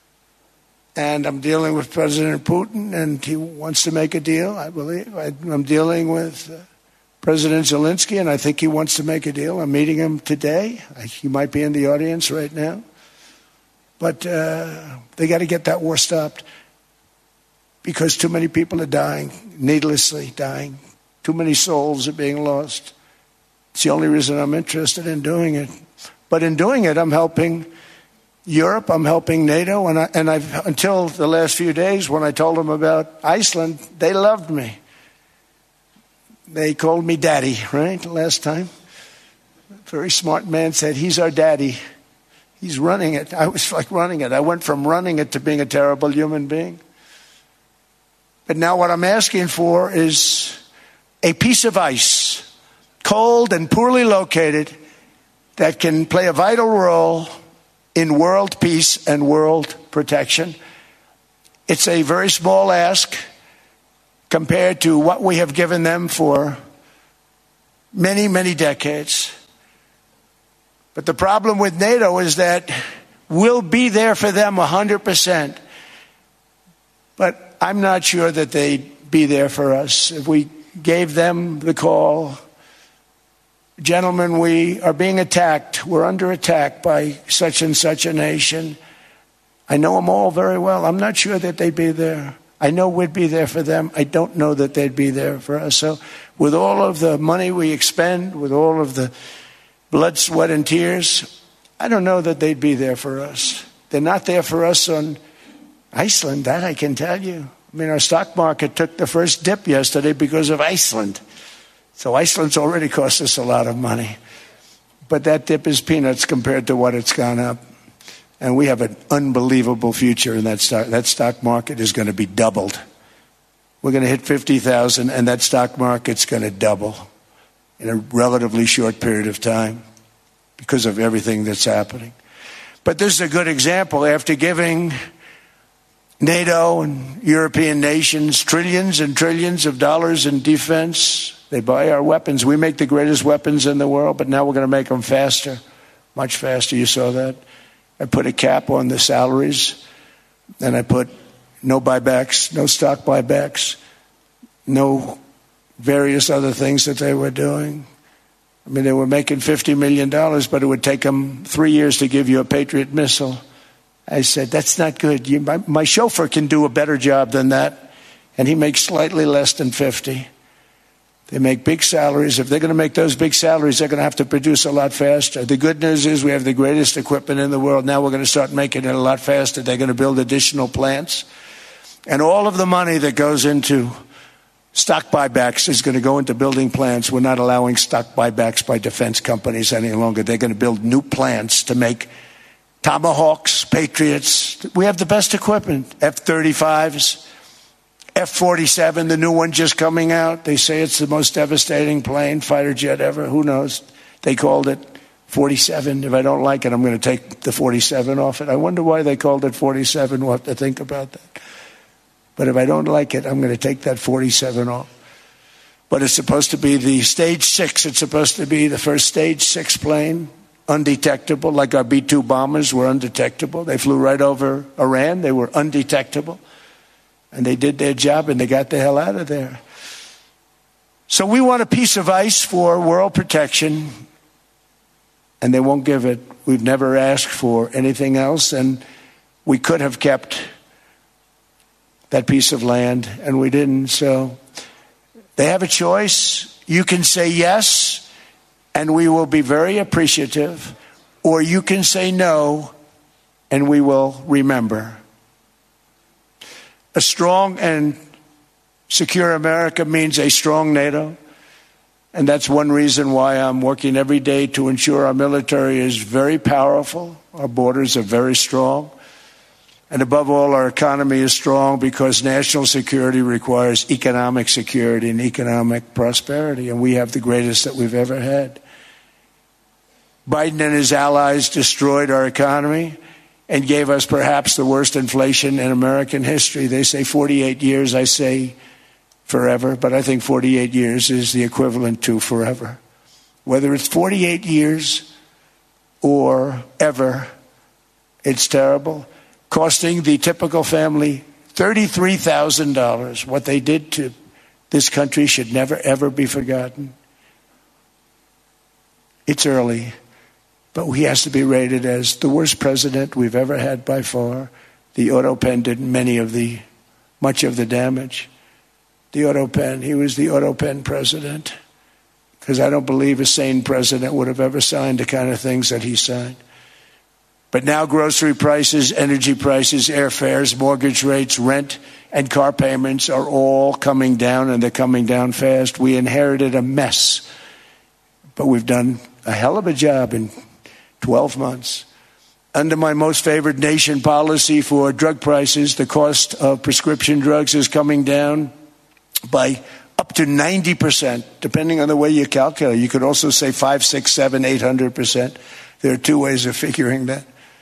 And I'm dealing with President Putin, and he wants to make a deal, I believe. I'm dealing with President Zelensky, and I think he wants to make a deal. I'm meeting him today. He might be in the audience right now. But they got to get that war stopped because too many people are dying, needlessly dying. Too many souls are being lost. It's the only reason I'm interested in doing it. But in doing it, I'm helping Europe, I'm helping NATO, and I've until the last few days when I told them about Iceland, they loved me. They called me daddy, right, last time. A very smart man said, he's our daddy. He's running it. I was like running it. I went from running it to being a terrible human being. But now what I'm asking for is a piece of ice, cold and poorly located, that can play a vital role in world peace and world protection. It's a very small ask compared to what we have given them for many, many decades. But the problem with NATO is that we'll be there for them 100%. But I'm not sure that they'd be there for us. If we gave them the call, gentlemen, we are being attacked. We're under attack by such and such a nation. I know them all very well. I'm not sure that they'd be there. I know we'd be there for them. I don't know that they'd be there for us. So with all of the money we expend, with all of the blood, sweat, and tears, I don't know that they'd be there for us. They're not there for us on Iceland, that I can tell you. I mean, our stock market took the first dip yesterday because of Iceland. So Iceland's already cost us a lot of money. But that dip is peanuts compared to what it's gone up. And we have an unbelievable future in that stock. That stock market is going to be doubled. We're going to hit 50,000, and that stock market's going to double in a relatively short period of time. because of everything that's happening. But this is a good example. After giving NATO and European nations trillions and trillions of dollars in defense, they buy our weapons. We make the greatest weapons in the world, but now we're going to make them faster, much faster. You saw that. I put a cap on the salaries, and I put no buybacks, no stock buybacks, no various other things that they were doing. I mean, they were making $50 million, but it would take them 3 years to give you a Patriot missile. I said, that's not good. My chauffeur can do a better job than that, and he makes slightly less than 50. They make big salaries. If they're going to make those big salaries, they're going to have to produce a lot faster. The good news is we have the greatest equipment in the world. Now we're going to start making it a lot faster. They're going to build additional plants. And all of the money that goes into stock buybacks is going to go into building plants. We're not allowing stock buybacks by defense companies any longer. They're going to build new plants to make Tomahawks, Patriots. We have the best equipment. F-35s, F-47, the new one just coming out. They say it's the most devastating plane, fighter jet ever. Who knows? They called it 47. If I don't like it, I'm going to take the 47 off it. I wonder why they called it 47. We'll have to think about that. But if I don't like it, I'm going to take that 47 off. But it's supposed to be the Stage 6. It's supposed to be the first Stage 6 plane, undetectable, like our B-2 bombers were undetectable. They flew right over Iran. They were undetectable. And they did their job, and they got the hell out of there. So we want a piece of ice for world protection, and they won't give it. We've never asked for anything else, and we could have kept that piece of land, and we didn't. So they have a choice. You can say yes, and we will be very appreciative, or you can say no, and we will remember. A strong and secure America means a strong NATO, and that's one reason why I'm working every day to ensure our military is very powerful, our borders are very strong, and above all, our economy is strong because national security requires economic security and economic prosperity, and we have the greatest that we've ever had. Biden and his allies destroyed our economy and gave us perhaps the worst inflation in American history. They say 48 years, I say forever, but I think 48 years is the equivalent to forever. Whether it's 48 years or ever, it's terrible. Costing the typical family $33,000. What they did to this country should never, ever be forgotten. It's early, but he has to be rated as the worst president we've ever had by far. The auto pen did much of the damage. The auto pen, he was the auto pen president, because I don't believe a sane president would have ever signed the kind of things that he signed. But now grocery prices, energy prices, airfares, mortgage rates, rent, and car payments are all coming down, and they're coming down fast. We inherited a mess, but we've done a hell of a job in 12 months. Under my most favored nation policy for drug prices, the cost of prescription drugs is coming down by up to 90%, depending on the way you calculate. You could also say 5, 6, 7, 800%. There are two ways of figuring that.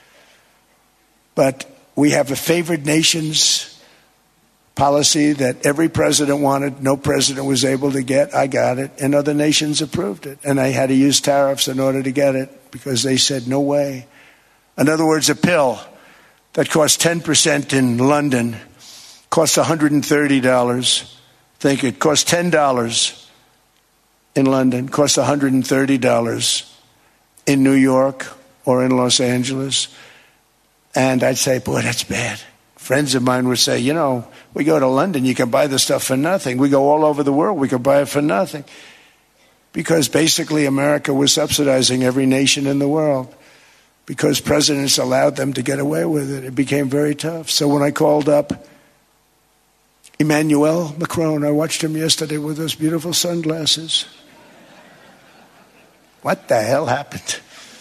But we have a favored nations policy that every president wanted, no president was able to get. I got it, and other nations approved it. And I had to use tariffs in order to get it because they said, no way. In other words, a pill that costs 10% in London costs $130. Think it costs $10 in London, costs $130 in New York or in Los Angeles. And I'd say, boy, that's bad. Friends of mine would say, we go to London, you can buy the stuff for nothing. We go all over the world, we can buy it for nothing. Because basically America was subsidizing every nation in the world because presidents allowed them to get away with it. It became very tough. So when I called up Emmanuel Macron, I watched him yesterday with those beautiful sunglasses. What the hell happened?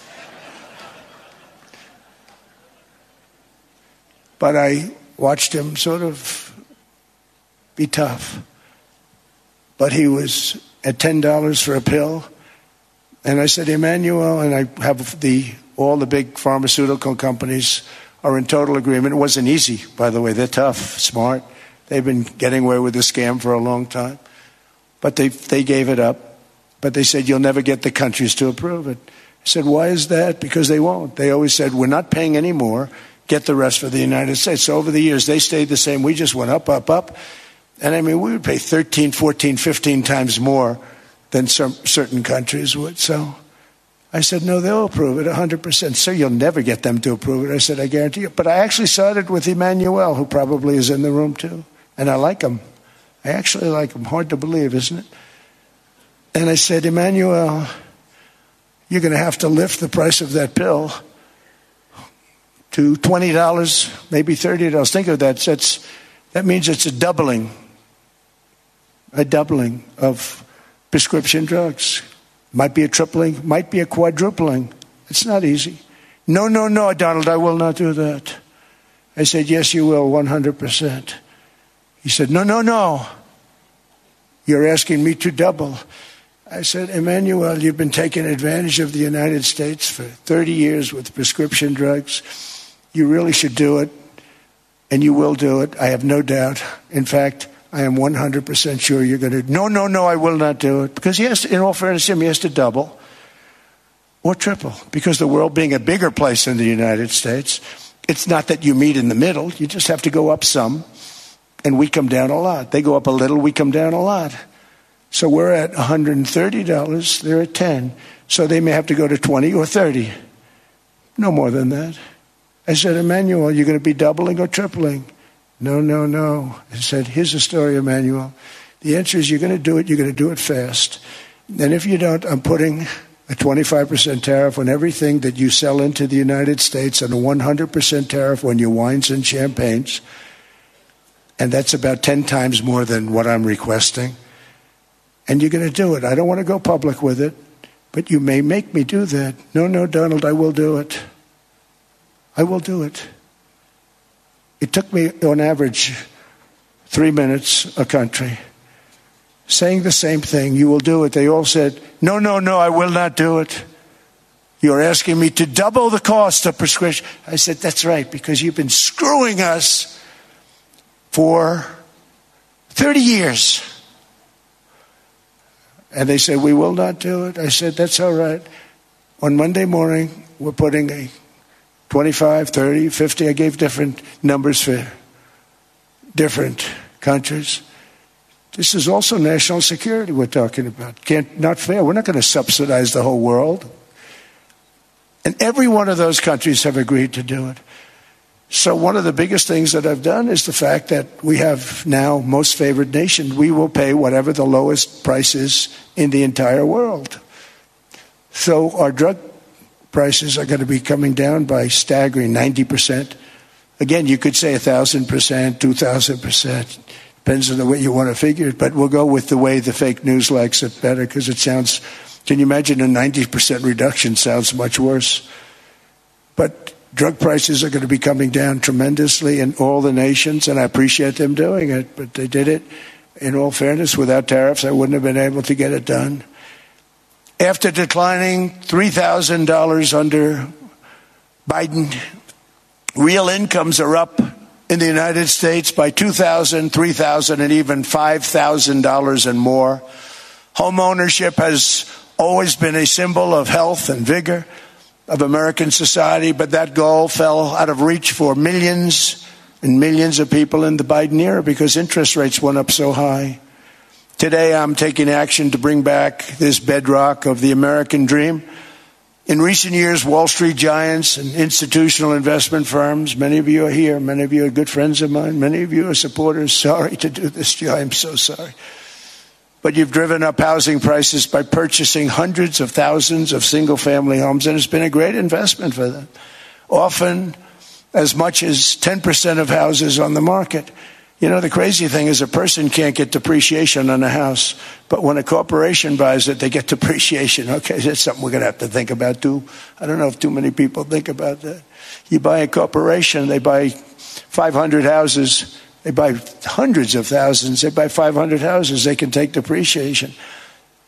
But I watched him sort of be tough. But he was at $10 for a pill. And I said, Emmanuel, and I have all the big pharmaceutical companies are in total agreement. It wasn't easy, by the way. They're tough, smart. They've been getting away with the scam for a long time. But they gave it up. But they said, you'll never get the countries to approve it. I said, why is that? Because they won't. They always said, we're not paying any more. Get the rest for the United States. So over the years, they stayed the same. We just went up, up, up. And I mean, we would pay 13, 14, 15 times more than certain countries would. So I said, no, they'll approve it 100%. Sir, you'll never get them to approve it. I said, I guarantee you. But I actually started with Emmanuel, who probably is in the room too. And I like him. I actually like him. Hard to believe, isn't it? And I said, Emmanuel, you're going to have to lift the price of that pill to $20, maybe $30. Think of that. That means it's a doubling of prescription drugs. Might be a tripling, might be a quadrupling. It's not easy. No, Donald, I will not do that. I said, yes, you will, 100%. He said, no. You're asking me to double. I said, Emmanuel, you've been taking advantage of the United States for 30 years with prescription drugs. You really should do it, and you will do it. I have no doubt. In fact, I am 100% sure you're going to. No, I will not do it. Because he has to, in all fairness to him, he has to double or triple. Because the world being a bigger place than the United States, it's not that you meet in the middle. You just have to go up some, and we come down a lot. They go up a little, we come down a lot. So we're at $130, they're at 10. So they may have to go to 20 or 30. No more than that. I said, Emmanuel, you're going to be doubling or tripling? No. I said, here's the story, Emmanuel. The answer is you're going to do it fast. And if you don't, I'm putting a 25% tariff on everything that you sell into the United States and a 100% tariff on your wines and champagnes. And that's about 10 times more than what I'm requesting. And you're going to do it. I don't want to go public with it, but you may make me do that. No, Donald, I will do it. I will do it. It took me, on average, 3 minutes a country, saying the same thing. You will do it. They all said, no, I will not do it. You're asking me to double the cost of prescription. I said, that's right, because you've been screwing us for 30 years. And they said, we will not do it. I said, that's all right. On Monday morning, we're putting a 25, 30, 50. I gave different numbers for different countries. This is also national security we're talking about. Not fair. We're not going to subsidize the whole world. And every one of those countries have agreed to do it. So one of the biggest things that I've done is the fact that we have now most favored nation. We will pay whatever the lowest price is in the entire world. So our drug prices are going to be coming down by staggering 90%. Again, you could say 1,000%, 2,000%. Depends on the way you want to figure it. But we'll go with the way the fake news likes it better because it sounds, can you imagine a 90% reduction sounds much worse. But drug prices are going to be coming down tremendously in all the nations, and I appreciate them doing it. But they did it, in all fairness, without tariffs. I wouldn't have been able to get it done. After declining $3,000 under Biden, real incomes are up in the United States by $2,000, $3,000, and even $5,000 and more. Home ownership has always been a symbol of health and vigor of American society, but that goal fell out of reach for millions and millions of people in the Biden era because interest rates went up so high. Today, I'm taking action to bring back this bedrock of the American dream. In recent years, Wall Street giants and institutional investment firms, many of you are here, many of you are good friends of mine, many of you are supporters. Sorry to do this to you, I'm so sorry. But you've driven up housing prices by purchasing hundreds of thousands of single-family homes, and it's been a great investment for them. Often as much as 10% of houses on the market. You know, the crazy thing is a person can't get depreciation on a house, but when a corporation buys it, they get depreciation. Okay, that's something we're going to have to think about too. I don't know if too many people think about that. You buy a corporation, they buy 500 houses, they buy hundreds of thousands, they buy 500 houses, they can take depreciation.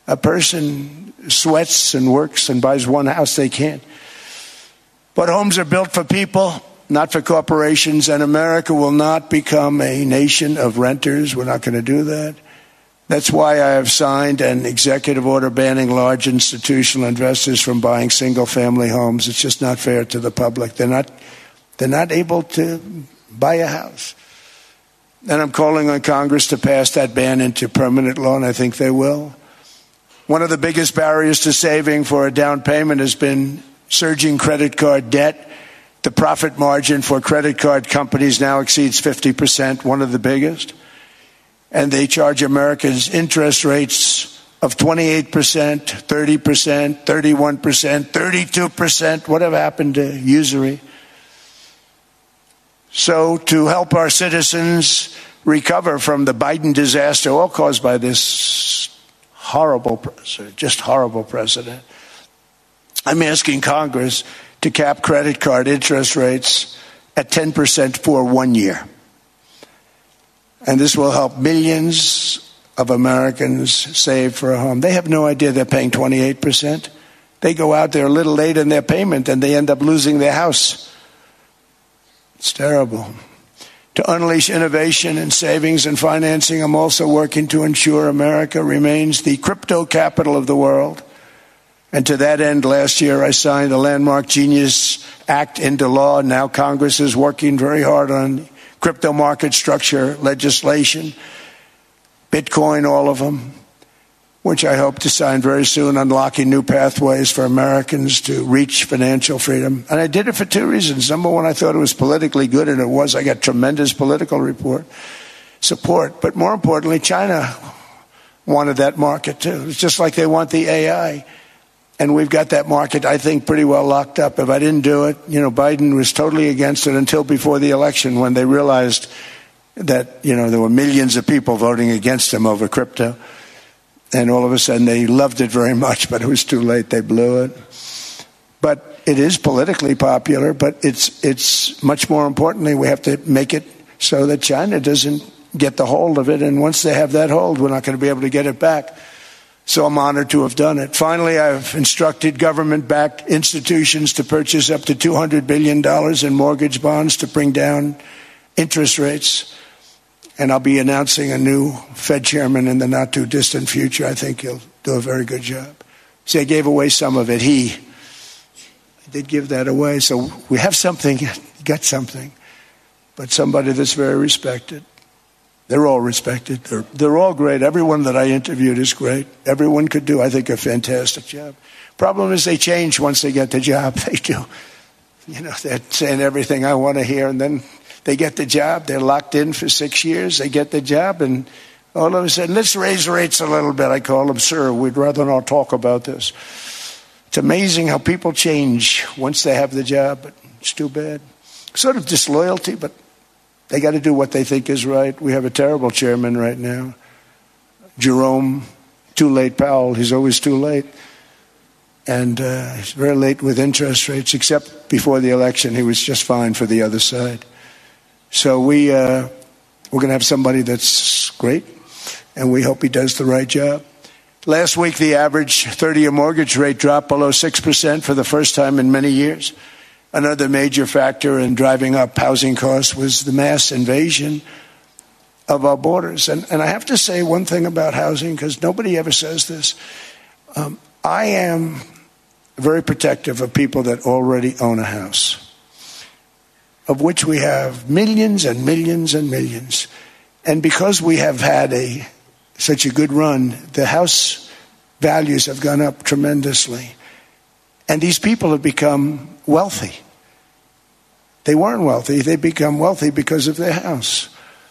a person sweats and works and buys one house, they can't. But homes are built for people, not for corporations, and America will not become a nation of renters. We're not going to do that. That's why I have signed an executive order banning large institutional investors from buying single-family homes. It's just not fair to the public. They're not able to buy a house. And I'm calling on Congress to pass that ban into permanent law, and I think they will. One of the biggest barriers to saving for a down payment has been surging credit card debt. The profit margin for credit card companies now exceeds 50%, one of the biggest. And they charge Americans interest rates of 28%, 30%, 31%, 32%. Whatever happened to usury? So to help our citizens recover from the Biden disaster, all caused by this horrible president, I'm asking Congress to cap credit card interest rates at 10% for 1 year. And this will help millions of Americans save for a home. They have no idea they're paying 28%. They go out there a little late in their payment and they end up losing their house. It's terrible. To unleash innovation in savings and financing, I'm also working to ensure America remains the crypto capital of the world. And to that end, last year I signed the landmark Genius Act into law. Now Congress is working very hard on crypto market structure legislation, Bitcoin, all of them, which I hope to sign very soon, unlocking new pathways for Americans to reach financial freedom. And I did it for two reasons. Number one, I thought it was politically good, and it was. I got tremendous political support. But more importantly, China wanted that market too. It's just like they want the AI. And we've got that market, I think, pretty well locked up. If I didn't do it, Biden was totally against it until before the election when they realized that, there were millions of people voting against him over crypto. And all of a sudden they loved it very much, but it was too late. They blew it. But it is politically popular, but it's much more importantly, we have to make it so that China doesn't get the hold of it. And once they have that hold, we're not going to be able to get it back. So I'm honored to have done it. Finally, I've instructed government-backed institutions to purchase up to $200 billion in mortgage bonds to bring down interest rates. And I'll be announcing a new Fed chairman in the not-too-distant future. I think he'll do a very good job. See, I gave away some of it. I did give that away. So we have something, got something. But somebody that's very respected. They're all respected. They're all great. Everyone that I interviewed is great. Everyone could do, I think, a fantastic job. Problem is they change once they get the job. They do. They're saying everything I want to hear, and then they get the job. They're locked in for 6 years. They get the job, and all of a sudden, let's raise rates a little bit. I call them, sir, we'd rather not talk about this. It's amazing how people change once they have the job, but it's too bad. Sort of disloyalty, but they got to do what they think is right. We have a terrible chairman right now. Jerome, too late Powell. He's always too late. And he's very late with interest rates, except before the election. He was just fine for the other side. So we're going to have somebody that's great, and we hope he does the right job. Last week, the average 30-year mortgage rate dropped below 6% for the first time in many years. Another major factor in driving up housing costs was the mass invasion of our borders. And I have to say one thing about housing, because nobody ever says this. I am very protective of people that already own a house, of which we have millions and millions and millions. And because we have had such a good run, the house values have gone up tremendously. And these people have become wealthy. They weren't wealthy. They become wealthy because of their house.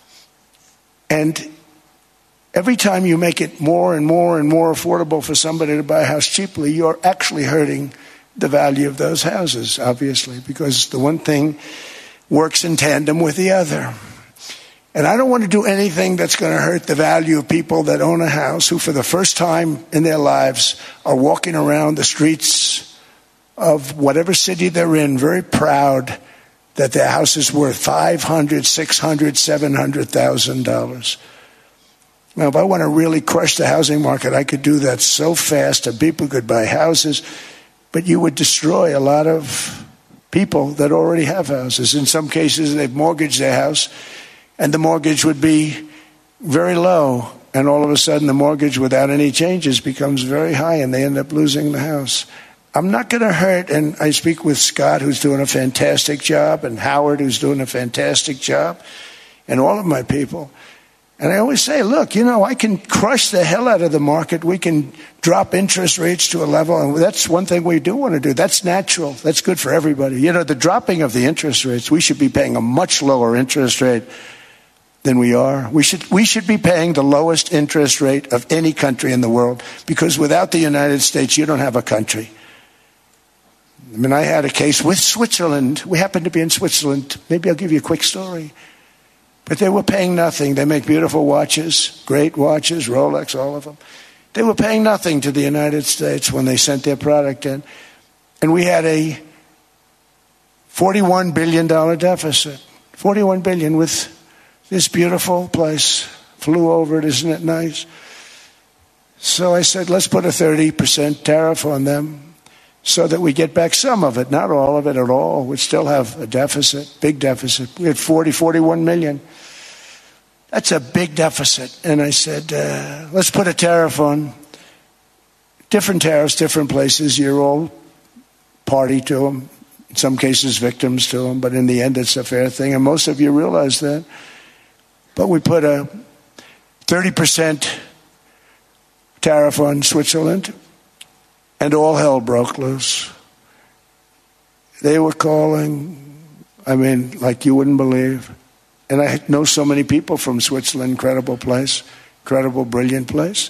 And every time you make it more and more and more affordable for somebody to buy a house cheaply, you're actually hurting the value of those houses, obviously, because the one thing works in tandem with the other. And I don't want to do anything that's going to hurt the value of people that own a house who, for the first time in their lives, are walking around the streets of whatever city they're in, very proud that their house is worth $500,000, $600,000, $700,000. Now, if I want to really crush the housing market, I could do that so fast and people could buy houses, but you would destroy a lot of people that already have houses. In some cases, they've mortgaged their house, and the mortgage would be very low, and all of a sudden the mortgage without any changes becomes very high, and they end up losing the house. I'm not going to hurt, and I speak with Scott, who's doing a fantastic job, and Howard, who's doing a fantastic job, and all of my people. And I always say, look, I can crush the hell out of the market. We can drop interest rates to a level, and that's one thing we do want to do. That's natural. That's good for everybody. The dropping of the interest rates, we should be paying a much lower interest rate than we are. We should be paying the lowest interest rate of any country in the world, because without the United States, you don't have a country. I had a case with Switzerland. We happened to be in Switzerland. Maybe I'll give you a quick story. But they were paying nothing. They make beautiful watches, great watches, Rolex, all of them. They were paying nothing to the United States when they sent their product in. And we had a $41 billion deficit. $41 billion with this beautiful place. Flew over it, isn't it nice? So I said, let's put a 30% tariff on them so that we get back some of it, not all of it at all. We'd still have a deficit, big deficit. We had 41 million. That's a big deficit. And I said, let's put a tariff on. Different tariffs, different places. You're all party to them. In some cases, victims to them. But in the end, it's a fair thing. And most of you realize that. But we put a 30% tariff on Switzerland. And all hell broke loose. They were calling, like you wouldn't believe. And I know so many people from Switzerland, incredible place, incredible, brilliant place.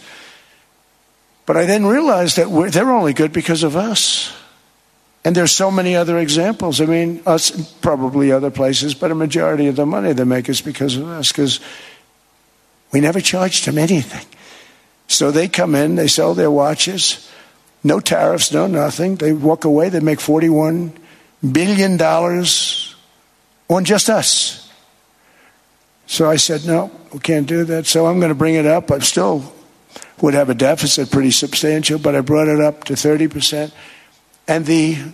But I then realized that they're only good because of us. And there's so many other examples. Us and probably other places, but a majority of the money they make is because of us, because we never charged them anything. So they come in, they sell their watches. No tariffs, no nothing. They walk away. They make $41 billion on just us. So I said, no, we can't do that. So I'm going to bring it up. I still would have a deficit pretty substantial, but I brought it up to 30%. And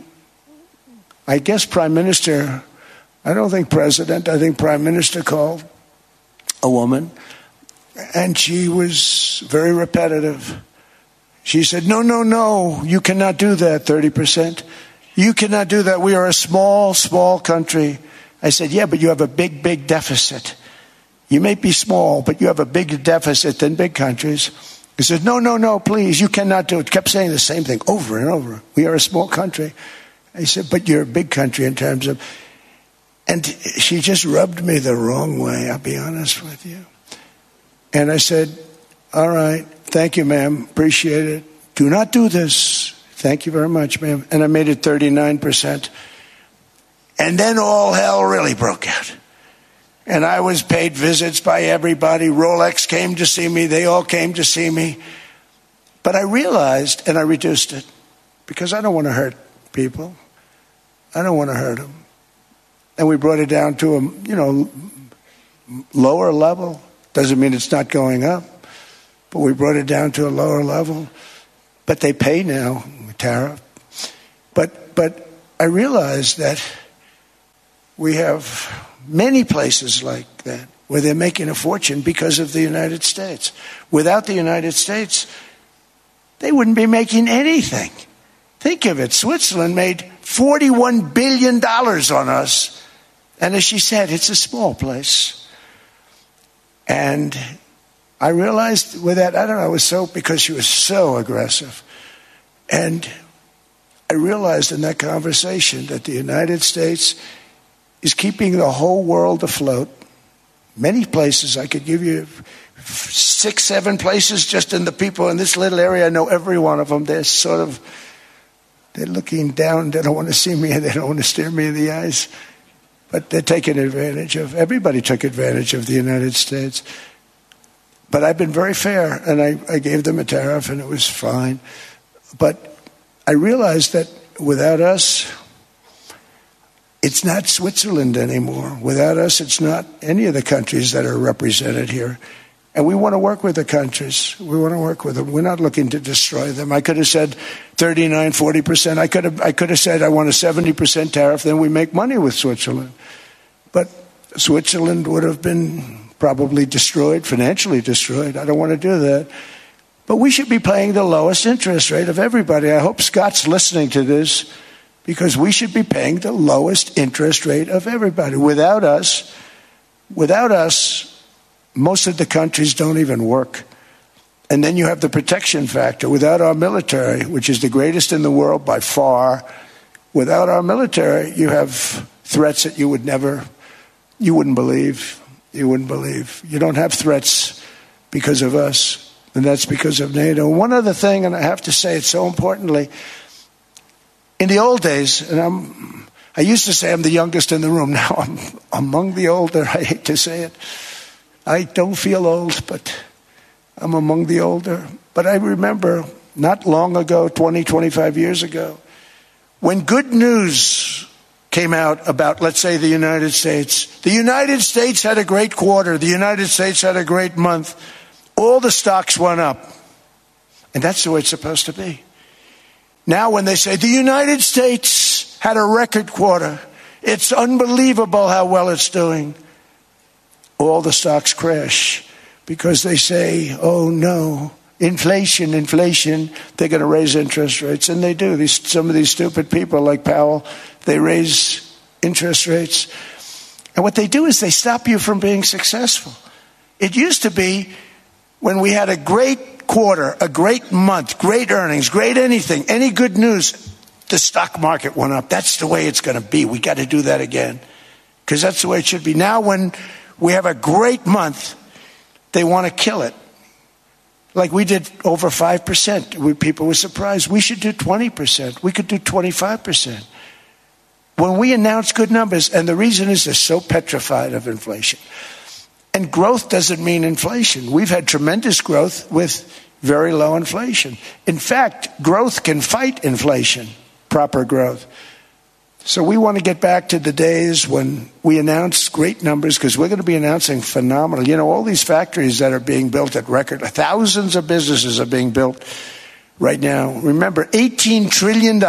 I guess Prime Minister, I don't think President, I think Prime Minister called a woman, and she was very repetitive. She said, no, you cannot do that, 30%. You cannot do that. We are a small, small country. I said, yeah, but you have a big, big deficit. You may be small, but you have a bigger deficit than big countries. He said, no, please, you cannot do it. Kept saying the same thing over and over. We are a small country. I said, but you're a big country in terms of... And she just rubbed me the wrong way, I'll be honest with you. And I said, all right. Thank you, ma'am. Appreciate it. Do not do this. Thank you very much, ma'am. And I made it 39%. And then all hell really broke out. And I was paid visits by everybody. Rolex came to see me. They all came to see me. But I realized, and I reduced it, because I don't want to hurt people. I don't want to hurt them. And we brought it down to a, lower level. Doesn't mean it's not going up. But we brought it down to a lower level. But they pay now, tariff. But I realized that we have many places like that where they're making a fortune because of the United States. Without the United States, they wouldn't be making anything. Think of it. Switzerland made $41 billion on us. And as she said, it's a small place. And I realized with that, because she was so aggressive. And I realized in that conversation that the United States is keeping the whole world afloat. Many places, I could give you 6, 7 places just in the people in this little area. I know every one of them. They're looking down. They don't want to see me. They don't want to stare me in the eyes. But they're taking advantage of, everybody took advantage of the United States. But I've been very fair, and I gave them a tariff, and it was fine. But I realized that without us, it's not Switzerland anymore. Without us, it's not any of the countries that are represented here. And we want to work with the countries. We want to work with them. We're not looking to destroy them. I could have said 39, 40%. I could have said I want a 70% tariff, then we make money with Switzerland. But Switzerland would have been probably destroyed, financially destroyed. I don't want to do that. But we should be paying the lowest interest rate of everybody. I hope Scott's listening to this, because we should be paying the lowest interest rate of everybody. Without us, most of the countries don't even work. And then you have the protection factor. Without our military, which is the greatest in the world by far, without our military, you have threats that you wouldn't believe. You wouldn't believe. You don't have threats because of us, and that's because of NATO. One other thing, and I have to say it so importantly, in the old days, and I used to say I'm the youngest in the room. Now I'm among the older. I hate to say it. I don't feel old, but I'm among the older. But I remember not long ago, 20, 25 years ago, when good news came out about, let's say, the United States. The United States had a great quarter. The United States had a great month. All the stocks went up. And that's the way it's supposed to be. Now when they say the United States had a record quarter, it's unbelievable how well it's doing, all the stocks crash because they say, oh no, inflation, they're going to raise interest rates. And they do. Some of these stupid people like Powell, they raise interest rates. And what they do is they stop you from being successful. It used to be when we had a great quarter, a great month, great earnings, great anything, any good news, the stock market went up. That's the way it's going to be. We got to do that again because that's the way it should be. Now when we have a great month, they want to kill it. Like we did over 5%. People were surprised. We should do 20%. We could do 25%. When we announce good numbers, and the reason is they're so petrified of inflation. And growth doesn't mean inflation. We've had tremendous growth with very low inflation. In fact, growth can fight inflation, proper growth. So we want to get back to the days when we announce great numbers, because we're going to be announcing phenomenal. You know, all these factories that are being built at record, thousands of businesses are being built right now. Remember, $18 trillion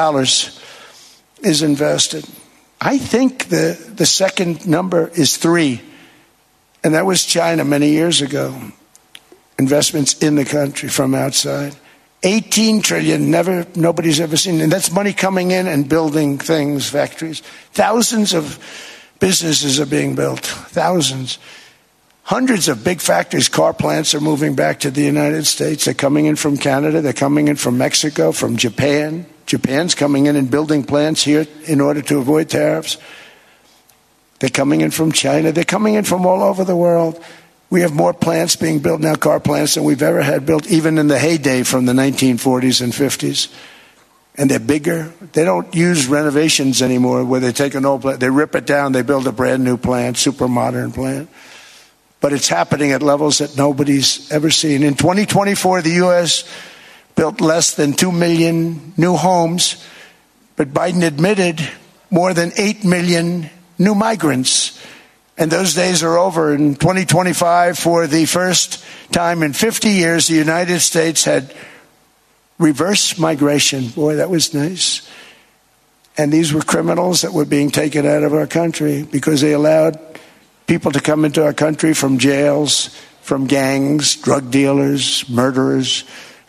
is invested. I think the second number is 3, and that was China many years ago. Investments in the country from outside. 18 trillion, nobody's ever seen. And that's money coming in and building things, factories. Thousands of businesses are being built. Thousands. Hundreds of big factories, car plants are moving back to the United States. They're coming in from Canada. They're coming in from Mexico, from Japan. Japan's coming in and building plants here in order to avoid tariffs. They're coming in from China. They're coming in from all over the world. We have more plants being built now, car plants, than we've ever had built, even in the heyday from the 1940s and 50s. And they're bigger. They don't use renovations anymore where they take an old plant, they rip it down, they build a brand new plant, super modern plant. But it's happening at levels that nobody's ever seen. In 2024, the U.S. built less than 2 million new homes, but Biden admitted more than 8 million new migrants. And those days are over. In 2025, for the first time in 50 years, the United States had reverse migration. Boy, that was nice. And these were criminals that were being taken out of our country because they allowed people to come into our country from jails, from gangs, drug dealers, murderers.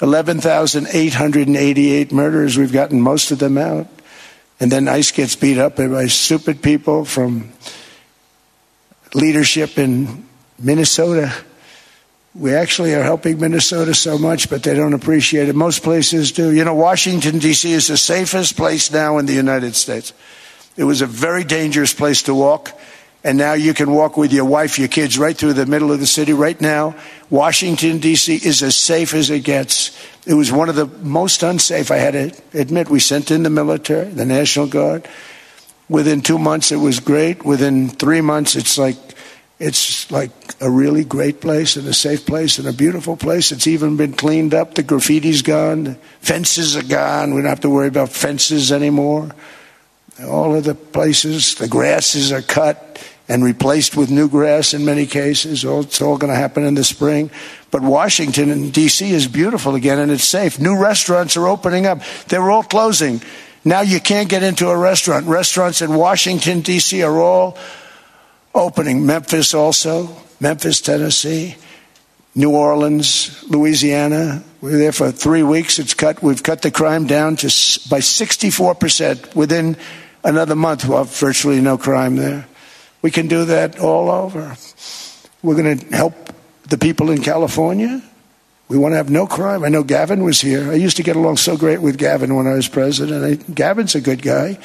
11,888 murderers. We've gotten most of them out. And then ICE gets beat up by stupid people from leadership in Minnesota. We actually are helping Minnesota so much, but they don't appreciate it. Most places do. You know, Washington, D.C. is the safest place now in the United States. It was a very dangerous place to walk, and now you can walk with your wife, your kids, right through the middle of the city. Right now, Washington, D.C. is as safe as it gets. It was one of the most unsafe, I had to admit. We sent in the military, the National Guard. Within 2 months, it was great. Within 3 months, it's like a really great place and a safe place and a beautiful place. It's even been cleaned up. The graffiti's gone. The fences are gone. We don't have to worry about fences anymore. All of the places, the grasses are cut. and replaced with new grass in many cases. It's all going to happen in the spring. But Washington and D.C. is beautiful again, and it's safe. New restaurants are opening up. They were all closing. Now you can't get into a restaurant. Restaurants in Washington, D.C. are all opening. Memphis also. Memphis, Tennessee. New Orleans, Louisiana. We were there for 3 weeks. We've cut the crime down by 64%. Within another month, we'll have virtually no crime there. We can do that all over. We're going to help the people in California. We want to have no crime. I know Gavin was here. I used to get along so great with Gavin when I was president. Gavin's a good guy.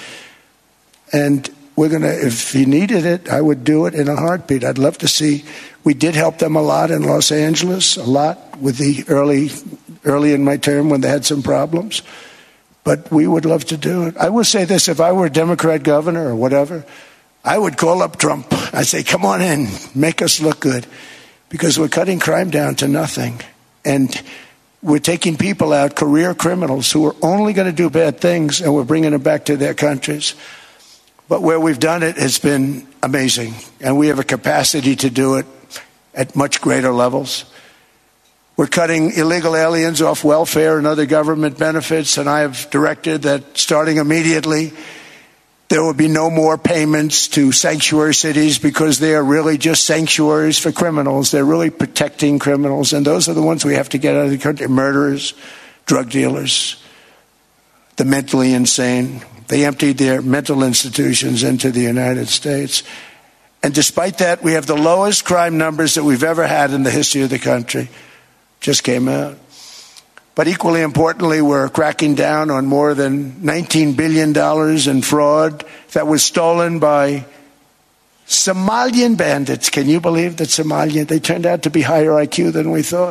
And we're going to, if he needed it, I would do it in a heartbeat. I'd love to see. We did help them a lot in Los Angeles, a lot with the early in my term when they had some problems. But we would love to do it. I will say this, if I were a Democrat governor or whatever, I would call up Trump. I'd say, come on in, make us look good. Because we're cutting crime down to nothing. And we're taking people out, career criminals, who are only going to do bad things, and we're bringing them back to their countries. But where we've done it has been amazing. And we have a capacity to do it at much greater levels. We're cutting illegal aliens off welfare and other government benefits, and I have directed that starting immediately, there will be no more payments to sanctuary cities because they are really just sanctuaries for criminals. They're really protecting criminals, and those are the ones we have to get out of the country. Murderers, drug dealers, the mentally insane. They emptied their mental institutions into the United States. And despite that, we have the lowest crime numbers that we've ever had in the history of the country. Just came out. But equally importantly, we're cracking down on more than $19 billion in fraud that was stolen by Somalian bandits. Can you believe that Somalian? They turned out to be higher IQ than we thought.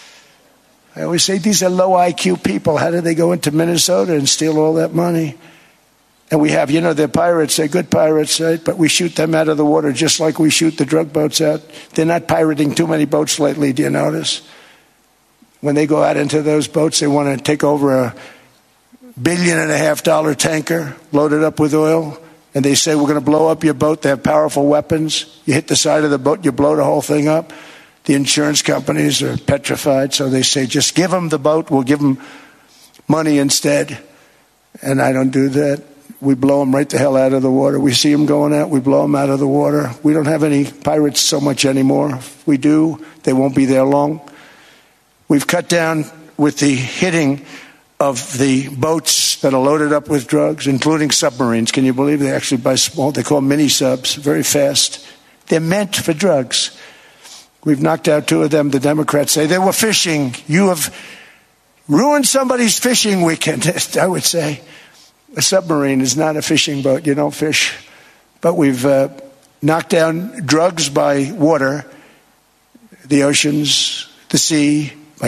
I always say these are low IQ people. How did they go into Minnesota and steal all that money? And we have, they're pirates. They're good pirates, right? But we shoot them out of the water just like we shoot the drug boats out. They're not pirating too many boats lately, do you notice? When they go out into those boats, they want to take over $1.5 billion tanker loaded up with oil. And they say, we're going to blow up your boat. They have powerful weapons. You hit the side of the boat, you blow the whole thing up. The insurance companies are petrified. So they say, just give them the boat. We'll give them money instead. And I don't do that. We blow them right the hell out of the water. We see them going out, we blow them out of the water. We don't have any pirates so much anymore. If we do, they won't be there long. We've cut down with the hitting of the boats that are loaded up with drugs, including submarines. Can you believe they actually buy small? They call them mini subs, very fast. They're meant for drugs. We've knocked out 2 of them. The Democrats say they were fishing. You have ruined somebody's fishing weekend, I would say. A submarine is not a fishing boat. You don't fish. But we've knocked down drugs by water, the oceans, the sea, by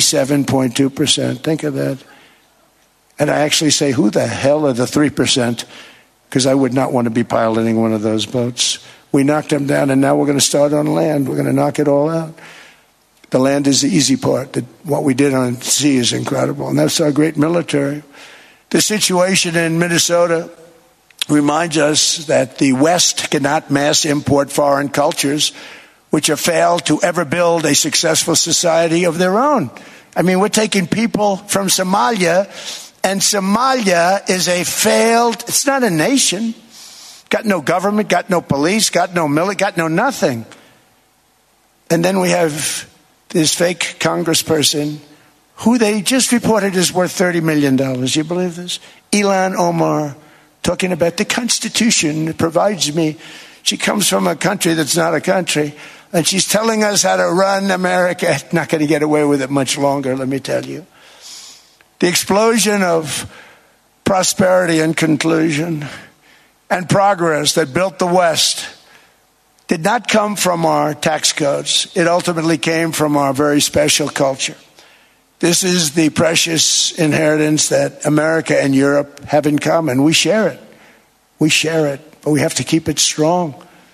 97.2%. Think of that. And I actually say, who the hell are the 3%? Because I would not want to be piloting one of those boats. We knocked them down, and now we're going to start on land. We're going to knock it all out. The land is the easy part. What we did on sea is incredible. And that's our great military. The situation in Minnesota reminds us that the West cannot mass import foreign cultures which have failed to ever build a successful society of their own. I mean, we're taking people from Somalia, and Somalia is a failed, it's not a nation. Got no government, got no police, got no military, got no nothing. And then we have this fake congressperson who they just reported is worth $30 million. You believe this? Ilhan Omar, talking about the Constitution provides me. She comes from a country that's not a country, and she's telling us how to run America. Not going to get away with it much longer, let me tell you. The explosion of prosperity and conclusion and progress that built the West did not come from our tax codes. It ultimately came from our very special culture. This is the precious inheritance that America and Europe have in common. We share it. We share it, but we have to keep it strong.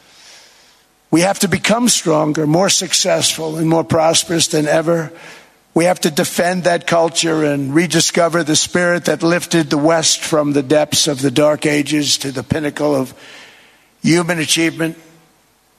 We have to become stronger, more successful, and more prosperous than ever. We have to defend that culture and rediscover the spirit that lifted the West from the depths of the Dark Ages to the pinnacle of human achievement.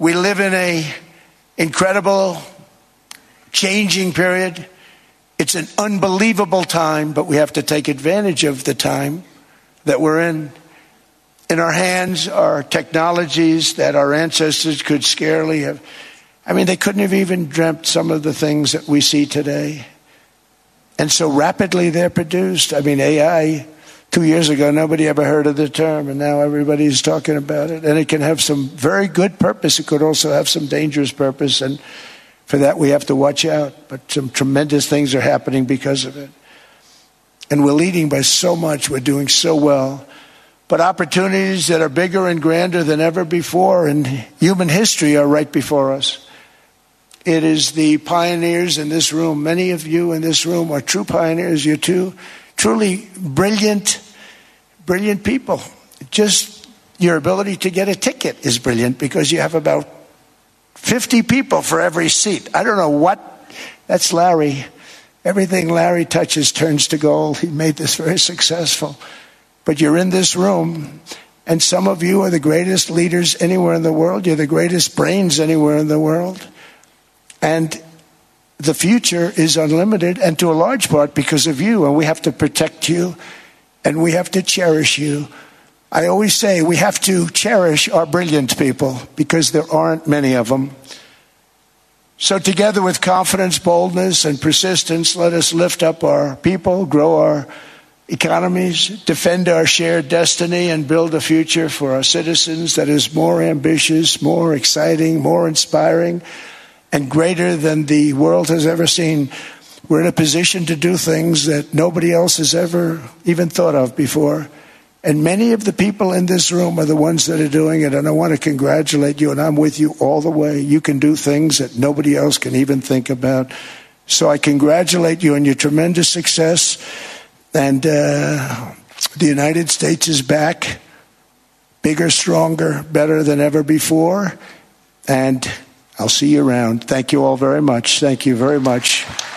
We live in an incredible, changing period. It's an unbelievable time, but we have to take advantage of the time that we're in. In our hands are technologies that our ancestors could scarcely have. They couldn't have even dreamt some of the things that we see today. And so rapidly they're produced. AI, 2 years ago, nobody ever heard of the term, and now everybody's talking about it. And it can have some very good purpose. It could also have some dangerous purpose, and for that we have to watch out. But some tremendous things are happening because of it. And we're leading by so much. We're doing so well. But opportunities that are bigger and grander than ever before in human history are right before us. It is the pioneers in this room. Many of you in this room are true pioneers. You're truly brilliant people. Just your ability to get a ticket is brilliant because you have about 50 people for every seat. I don't know what. That's Larry. Everything Larry touches turns to gold. He made this very successful. But you're in this room, and some of you are the greatest leaders anywhere in the world. You're the greatest brains anywhere in the world. And the future is unlimited, and to a large part because of you. And we have to protect you, and we have to cherish you. I always say we have to cherish our brilliant people because there aren't many of them. So together with confidence, boldness, and persistence, let us lift up our people, grow our economies, defend our shared destiny, and build a future for our citizens that is more ambitious, more exciting, more inspiring, and greater than the world has ever seen. We're in a position to do things that nobody else has ever even thought of before. And many of the people in this room are the ones that are doing it. And I want to congratulate you, and I'm with you all the way. You can do things that nobody else can even think about. So I congratulate you on your tremendous success. And the United States is back, bigger, stronger, better than ever before. And I'll see you around. Thank you all very much. Thank you very much.